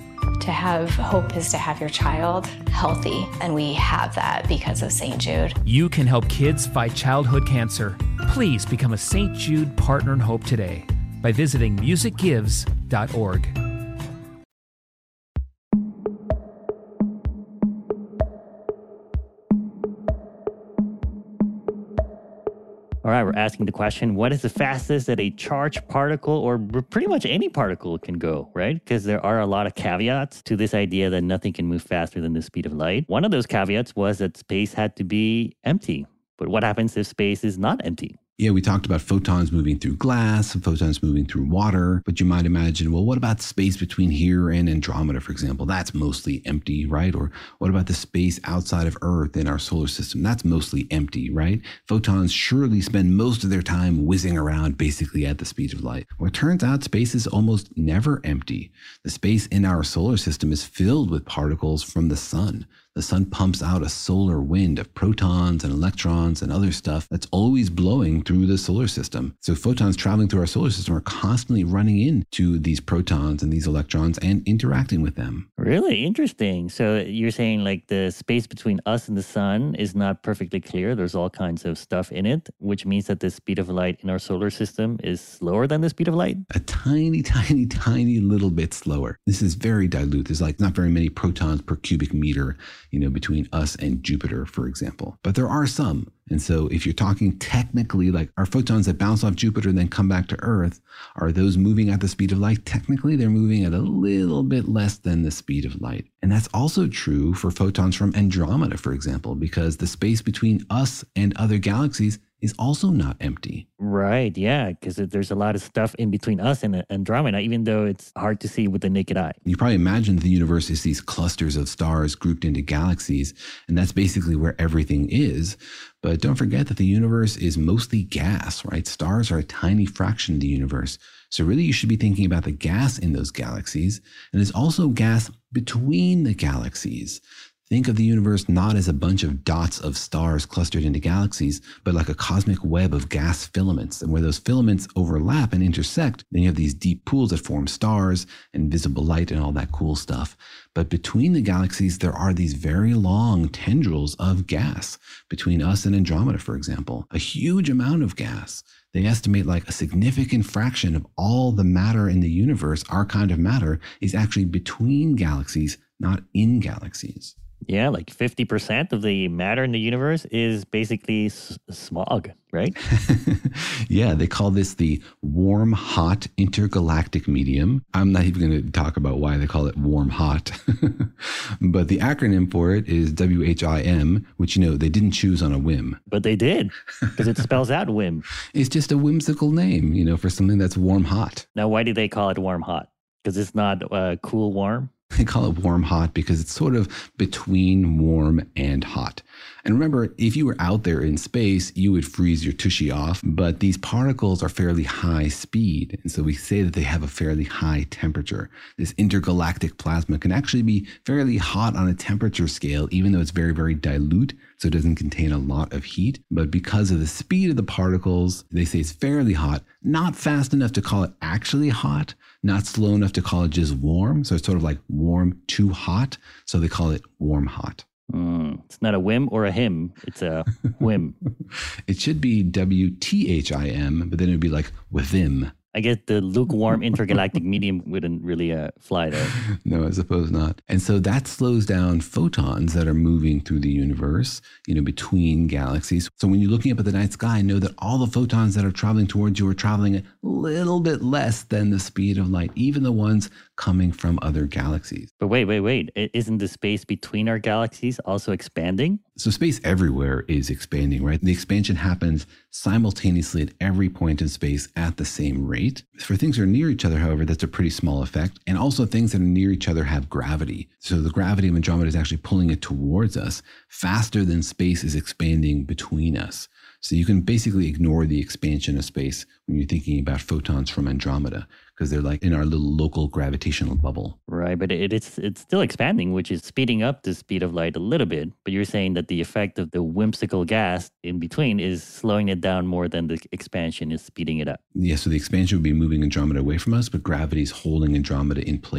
To have hope is to have your child healthy, and we have that because of Saint Jude. You can help kids fight childhood cancer. Please become a Saint Jude Partner in Hope today by visiting music gives dot org. All right, we're asking the question, what is the fastest that a charged particle or pretty much any particle can go, right? Because there are a lot of caveats to this idea that nothing can move faster than the speed of light. One of those caveats was that space had to be empty. But what happens if space is not empty? Yeah, we talked about photons moving through glass and photons moving through water, but you might imagine, well, what about space between here and Andromeda, for example? That's mostly empty, right? Or what about the space outside of Earth in our solar system? That's mostly empty, right? Photons surely spend most of their time whizzing around basically at the speed of light. Well, it turns out space is almost never empty. The space in our solar system is filled with particles from the sun. The sun pumps out a solar wind of protons and electrons and other stuff that's always blowing through the solar system. So photons traveling through our solar system are constantly running into these protons and these electrons and interacting with them. Really interesting. So you're saying like the space between us and the sun is not perfectly clear. There's all kinds of stuff in it, which means that the speed of light in our solar system is slower than the speed of light? A tiny, tiny, tiny little bit slower. This is very dilute. There's like not very many protons per cubic meter, you know, between us and Jupiter, for example. But there are some. And so if you're talking technically, like our photons that bounce off Jupiter and then come back to Earth, are those moving at the speed of light? Technically, they're moving at a little bit less than the speed of light. And that's also true for photons from Andromeda, for example, because the space between us and other galaxies is also not empty. Right, yeah, because there's a lot of stuff in between us and Andromeda, even though it's hard to see with the naked eye. You probably imagine the universe is these clusters of stars grouped into galaxies, and that's basically where everything is. But don't forget that the universe is mostly gas, right? Stars are a tiny fraction of the universe. So really you should be thinking about the gas in those galaxies. And there's also gas between the galaxies. Think of the universe not as a bunch of dots of stars clustered into galaxies, but like a cosmic web of gas filaments. And where those filaments overlap and intersect, then you have these deep pools that form stars and visible light and all that cool stuff. But between the galaxies, there are these very long tendrils of gas. Between us and Andromeda, for example, a huge amount of gas. They estimate like a significant fraction of all the matter in the universe, our kind of matter, is actually between galaxies, not in galaxies. Yeah, like fifty percent of the matter in the universe is basically s- smog, right? Yeah, they call this the warm-hot intergalactic medium. I'm not even going to talk about why they call it warm-hot. But the acronym for it is W H I M, which, you know, they didn't choose on a whim. But they did, because it spells out whim. It's just a whimsical name, you know, for something that's warm-hot. Now, why do they call it warm-hot? Because it's not uh, cool-warm? They call it warm hot because it's sort of between warm and hot. And remember, if you were out there in space, you would freeze your tushy off, but these particles are fairly high speed. And so we say that they have a fairly high temperature. This intergalactic plasma can actually be fairly hot on a temperature scale, even though it's very, very dilute. So it doesn't contain a lot of heat. But because of the speed of the particles, they say it's fairly hot, not fast enough to call it actually hot, not slow enough to call it just warm. So it's sort of like warm to hot. So they call it warm hot. Mm, it's not a whim or a him. It's a whim. It should be W T H I M, but then it would be like within. I guess the lukewarm intergalactic medium wouldn't really uh, fly there. No, I suppose not. And so that slows down photons that are moving through the universe, you know, between galaxies. So when you're looking up at the night sky, know that all the photons that are traveling towards you are traveling a little bit less than the speed of light, even the ones coming from other galaxies. But wait, wait, wait. Isn't the space between our galaxies also expanding? So space everywhere is expanding, right? The expansion happens simultaneously at every point in space at the same rate. For things that are near each other, however, that's a pretty small effect. And also things that are near each other have gravity. So the gravity of Andromeda is actually pulling it towards us faster than space is expanding between us. So you can basically ignore the expansion of space when you're thinking about photons from Andromeda, because they're like in our little local gravitational bubble. Right, but it, it's it's still expanding, which is speeding up the speed of light a little bit. But you're saying that the effect of the whimsical gas in between is slowing it down more than the expansion is speeding it up. Yeah, so the expansion would be moving Andromeda away from us, but gravity is holding Andromeda in place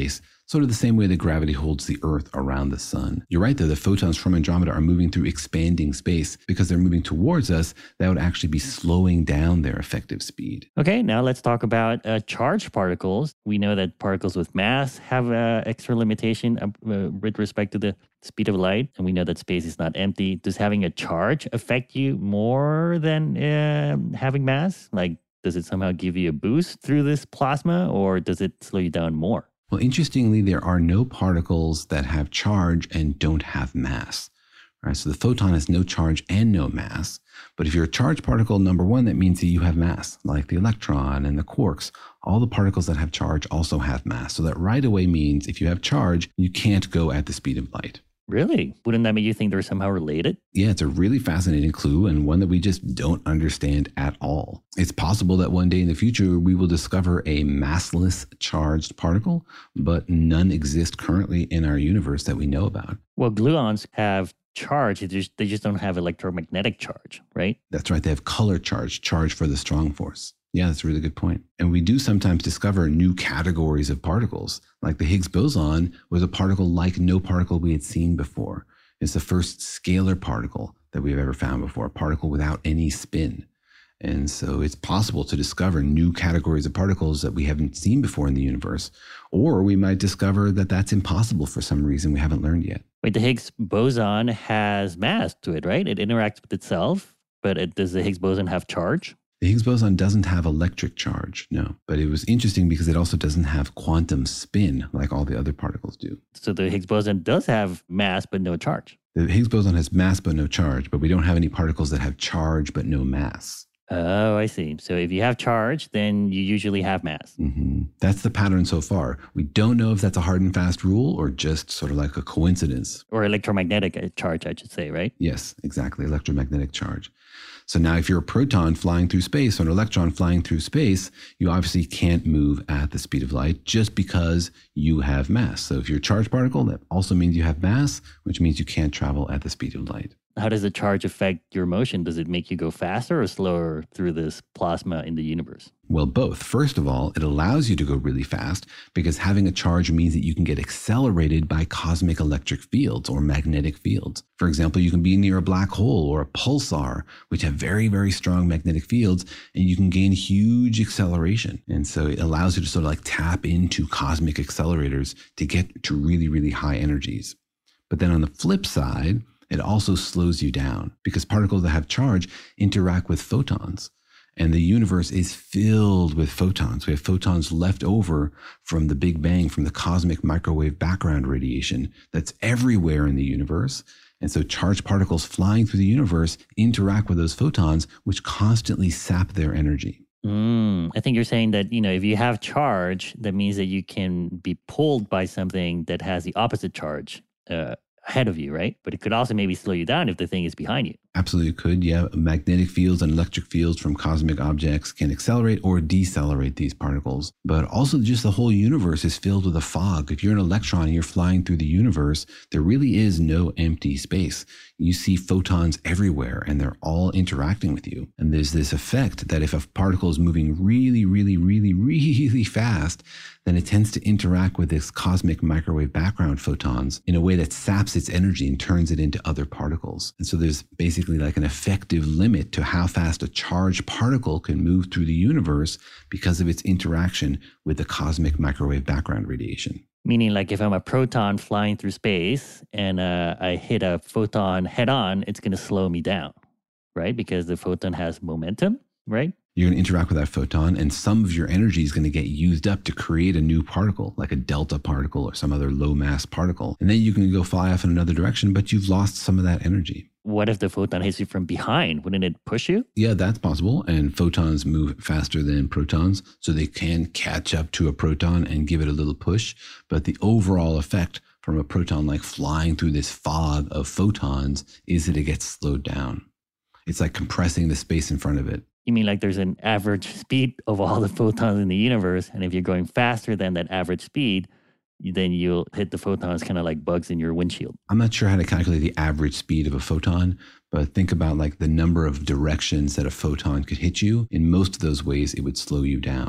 sort of the same way that gravity holds the Earth around the sun. You're right, though, the photons from Andromeda are moving through expanding space. Because they're moving towards us, that would actually be slowing down their effective speed. Okay, now let's talk about uh, charged particles. We know that particles with mass have an extra limitation uh, with respect to the speed of light, and we know that space is not empty. Does having a charge affect you more than uh, having mass? Like, does it somehow give you a boost through this plasma, or does it slow you down more? Well, interestingly, there are no particles that have charge and don't have mass. Right, so the photon has no charge and no mass. But if you're a charged particle, number one, that means that you have mass, like the electron and the quarks. All the particles that have charge also have mass. So that right away means if you have charge, you can't go at the speed of light. Really? Wouldn't that make you think they're somehow related? Yeah, it's a really fascinating clue and one that we just don't understand at all. It's possible that one day in the future we will discover a massless charged particle, but none exist currently in our universe that we know about. Well, gluons have charge, they just, they just don't have electromagnetic charge, right? That's right. They have color charge, charge for the strong force. Yeah, that's a really good point. And we do sometimes discover new categories of particles. Like the Higgs boson was a particle like no particle we had seen before. It's the first scalar particle that we've ever found before, a particle without any spin. And so it's possible to discover new categories of particles that we haven't seen before in the universe. Or we might discover that that's impossible for some reason we haven't learned yet. Wait, the Higgs boson has mass to it, right? It interacts with itself, but it, does the Higgs boson have charge? The Higgs boson doesn't have electric charge, no. But it was interesting because it also doesn't have quantum spin like all the other particles do. So the Higgs boson does have mass but no charge. The Higgs boson has mass but no charge, but we don't have any particles that have charge but no mass. Oh, I see. So if you have charge, then you usually have mass. Mm-hmm. That's the pattern so far. We don't know if that's a hard and fast rule or just sort of like a coincidence. Or electromagnetic charge, I should say, right? Yes, exactly. Electromagnetic charge. So now if you're a proton flying through space or an electron flying through space, you obviously can't move at the speed of light just because you have mass. So if you're a charged particle, that also means you have mass, which means you can't travel at the speed of light. How does the charge affect your motion? Does it make you go faster or slower through this plasma in the universe? Well, both. First of all, it allows you to go really fast because having a charge means that you can get accelerated by cosmic electric fields or magnetic fields. For example, you can be near a black hole or a pulsar, which have very, very strong magnetic fields, and you can gain huge acceleration. And so it allows you to sort of like tap into cosmic accelerators to get to really, really high energies. But then on the flip side, it also slows you down because particles that have charge interact with photons. And the universe is filled with photons. We have photons left over from the Big Bang, from the cosmic microwave background radiation that's everywhere in the universe. And so charged particles flying through the universe interact with those photons, which constantly sap their energy. Mm, I think you're saying that, you know, if you have charge, that means that you can be pulled by something that has the opposite charge uh, ahead of you, right? But it could also maybe slow you down if the thing is behind you. Absolutely could, yeah. Magnetic fields and electric fields from cosmic objects can accelerate or decelerate these particles. But also just the whole universe is filled with a fog. If you're an electron and you're flying through the universe, there really is no empty space. You see photons everywhere and they're all interacting with you. And there's this effect that if a particle is moving really, really, really, really fast, then it tends to interact with this cosmic microwave background photons in a way that saps its energy and turns it into other particles. And so there's basically like an effective limit to how fast a charged particle can move through the universe because of its interaction with the cosmic microwave background radiation. Meaning, like if I'm a proton flying through space and uh, I hit a photon head on, it's going to slow me down, right? Because the photon has momentum, right? You're going to interact with that photon and some of your energy is going to get used up to create a new particle, like a delta particle or some other low mass particle. And then you can go fly off in another direction, but you've lost some of that energy. What if the photon hits you from behind? Wouldn't it push you? Yeah, that's possible. And photons move faster than protons, so they can catch up to a proton and give it a little push. But the overall effect from a proton like flying through this fog of photons is that it gets slowed down. It's like compressing the space in front of it. You mean like there's an average speed of all the photons in the universe, and if you're going faster than that average speed, then you'll hit the photons kind of like bugs in your windshield. I'm not sure how to calculate the average speed of a photon, but think about like the number of directions that a photon could hit you. In most of those ways, it would slow you down.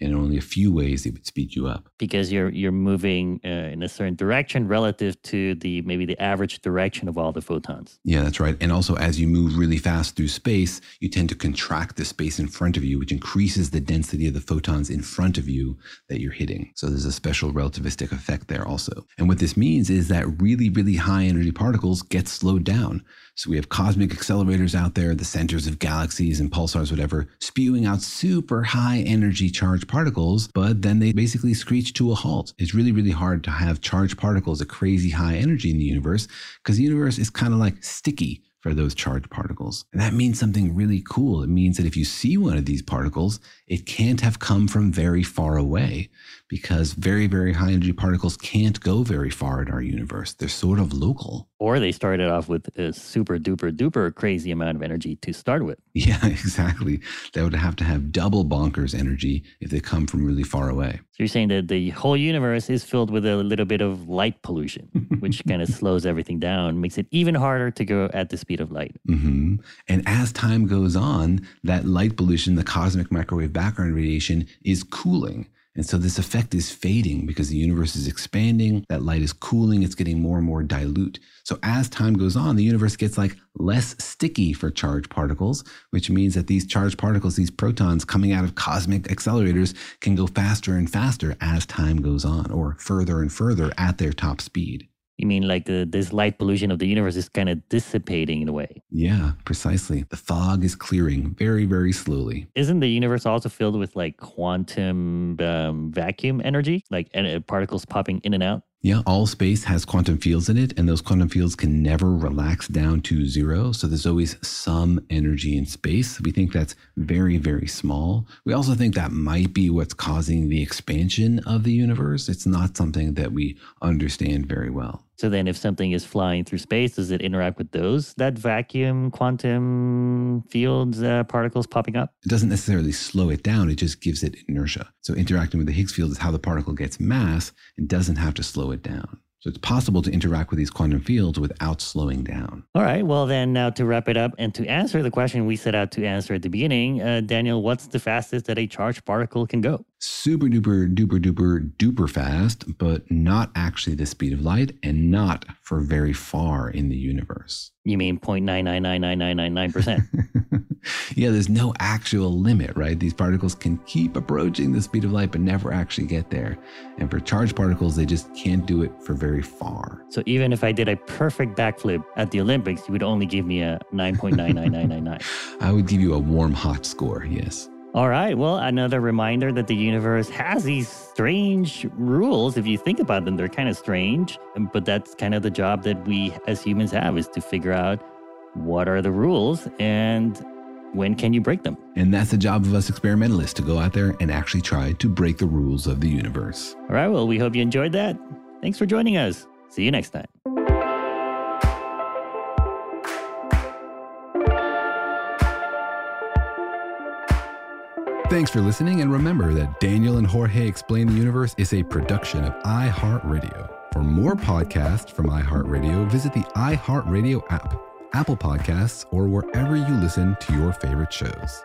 and only a few ways it would speed you up. Because you're you're moving uh, in a certain direction relative to the maybe the average direction of all the photons. Yeah, that's right. And also, as you move really fast through space, you tend to contract the space in front of you, which increases the density of the photons in front of you that you're hitting. So there's a special relativistic effect there also. And what this means is that really, really high energy particles get slowed down. So we have cosmic accelerators out there, the centers of galaxies and pulsars, whatever, spewing out super high energy charged particles, but then they basically screech to a halt. It's really, really hard to have charged particles at crazy high energy in the universe because the universe is kind of like sticky for those charged particles. And that means something really cool. It means that if you see one of these particles, it can't have come from very far away because very, very high energy particles can't go very far in our universe. They're sort of local. Or they started off with a super duper duper crazy amount of energy to start with. Yeah, exactly. They would have to have double bonkers energy if they come from really far away. So you're saying that the whole universe is filled with a little bit of light pollution, which kind of slows everything down, makes it even harder to go at the speed of light. Mm-hmm. And as time goes on, that light pollution, the cosmic microwave background radiation, is cooling. And so this effect is fading because the universe is expanding, that light is cooling, it's getting more and more dilute. So as time goes on, the universe gets like less sticky for charged particles, which means that these charged particles, these protons coming out of cosmic accelerators can go faster and faster as time goes on, or further and further at their top speed. You mean like the, this light pollution of the universe is kind of dissipating in a way? Yeah, precisely. The fog is clearing very, very slowly. Isn't the universe also filled with like quantum um, vacuum energy, like uh, particles popping in and out? Yeah, all space has quantum fields in it, and those quantum fields can never relax down to zero. So there's always some energy in space. We think that's very, very small. We also think that might be what's causing the expansion of the universe. It's not something that we understand very well. So then if something is flying through space, does it interact with those, that vacuum quantum fields, uh, particles popping up? It doesn't necessarily slow it down. It just gives it inertia. So interacting with the Higgs field is how the particle gets mass. It doesn't have to slow it down. So it's possible to interact with these quantum fields without slowing down. All right. Well, then now to wrap it up and to answer the question we set out to answer at the beginning, uh, Daniel, what's the fastest that a charged particle can go? Super duper duper duper duper fast, but not actually the speed of light and not for very far in the universe. You mean zero point nine nine nine nine nine nine nine percent? Yeah, there's no actual limit, right? These particles can keep approaching the speed of light, but never actually get there. And for charged particles, they just can't do it for very far. So even if I did a perfect backflip at the Olympics, you would only give me a nine point nine nine nine nine nine. I would give you a warm, hot score, yes. All right. Well, another reminder that the universe has these strange rules. If you think about them, they're kind of strange. But that's kind of the job that we as humans have, is to figure out what are the rules and when can you break them. And that's the job of us experimentalists, to go out there and actually try to break the rules of the universe. All right. Well, we hope you enjoyed that. Thanks for joining us. See you next time. Thanks for listening, and remember that Daniel and Jorge Explain the Universe is a production of iHeartRadio. For more podcasts from iHeartRadio, visit the iHeartRadio app, Apple Podcasts, or wherever you listen to your favorite shows.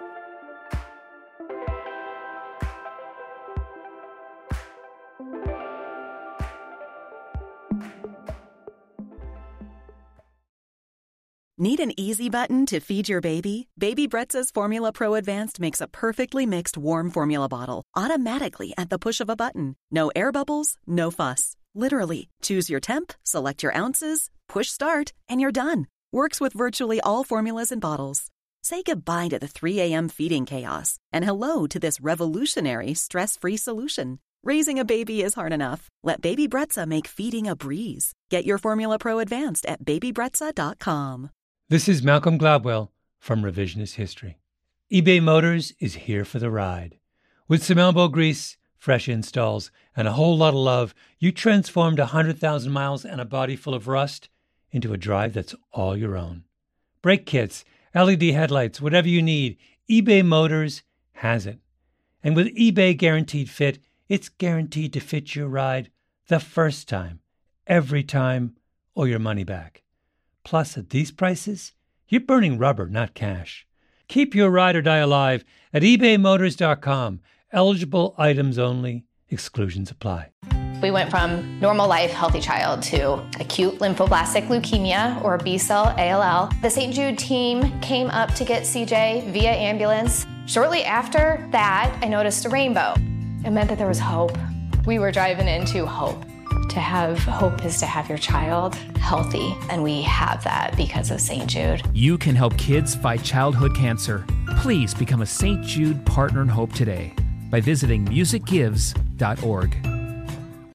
Need an easy button to feed your baby? Baby Brezza's Formula Pro Advanced makes a perfectly mixed warm formula bottle automatically at the push of a button. No air bubbles, no fuss. Literally, choose your temp, select your ounces, push start, and you're done. Works with virtually all formulas and bottles. Say goodbye to the three a.m. feeding chaos and hello to this revolutionary stress-free solution. Raising a baby is hard enough. Let Baby Brezza make feeding a breeze. Get your Formula Pro Advanced at baby brezza dot com. This is Malcolm Gladwell from Revisionist History. eBay Motors is here for the ride. With some elbow grease, fresh installs, and a whole lot of love, you transformed one hundred thousand miles and a body full of rust into a drive that's all your own. Brake kits, L E D headlights, whatever you need, eBay Motors has it. And with eBay Guaranteed Fit, it's guaranteed to fit your ride the first time, every time, or your money back. Plus, at these prices, you're burning rubber, not cash. Keep your ride or die alive at ebay motors dot com Eligible items only. Exclusions apply. We went from normal life, healthy child to acute lymphoblastic leukemia or B-cell A L L. The Saint Jude team came up to get C J via ambulance. Shortly after that, I noticed a rainbow. It meant that there was hope. We were driving into hope. To have hope is to have your child healthy, and we have that because of Saint Jude. You can help kids fight childhood cancer. Please become a Saint Jude Partner in Hope today by visiting music gives dot org.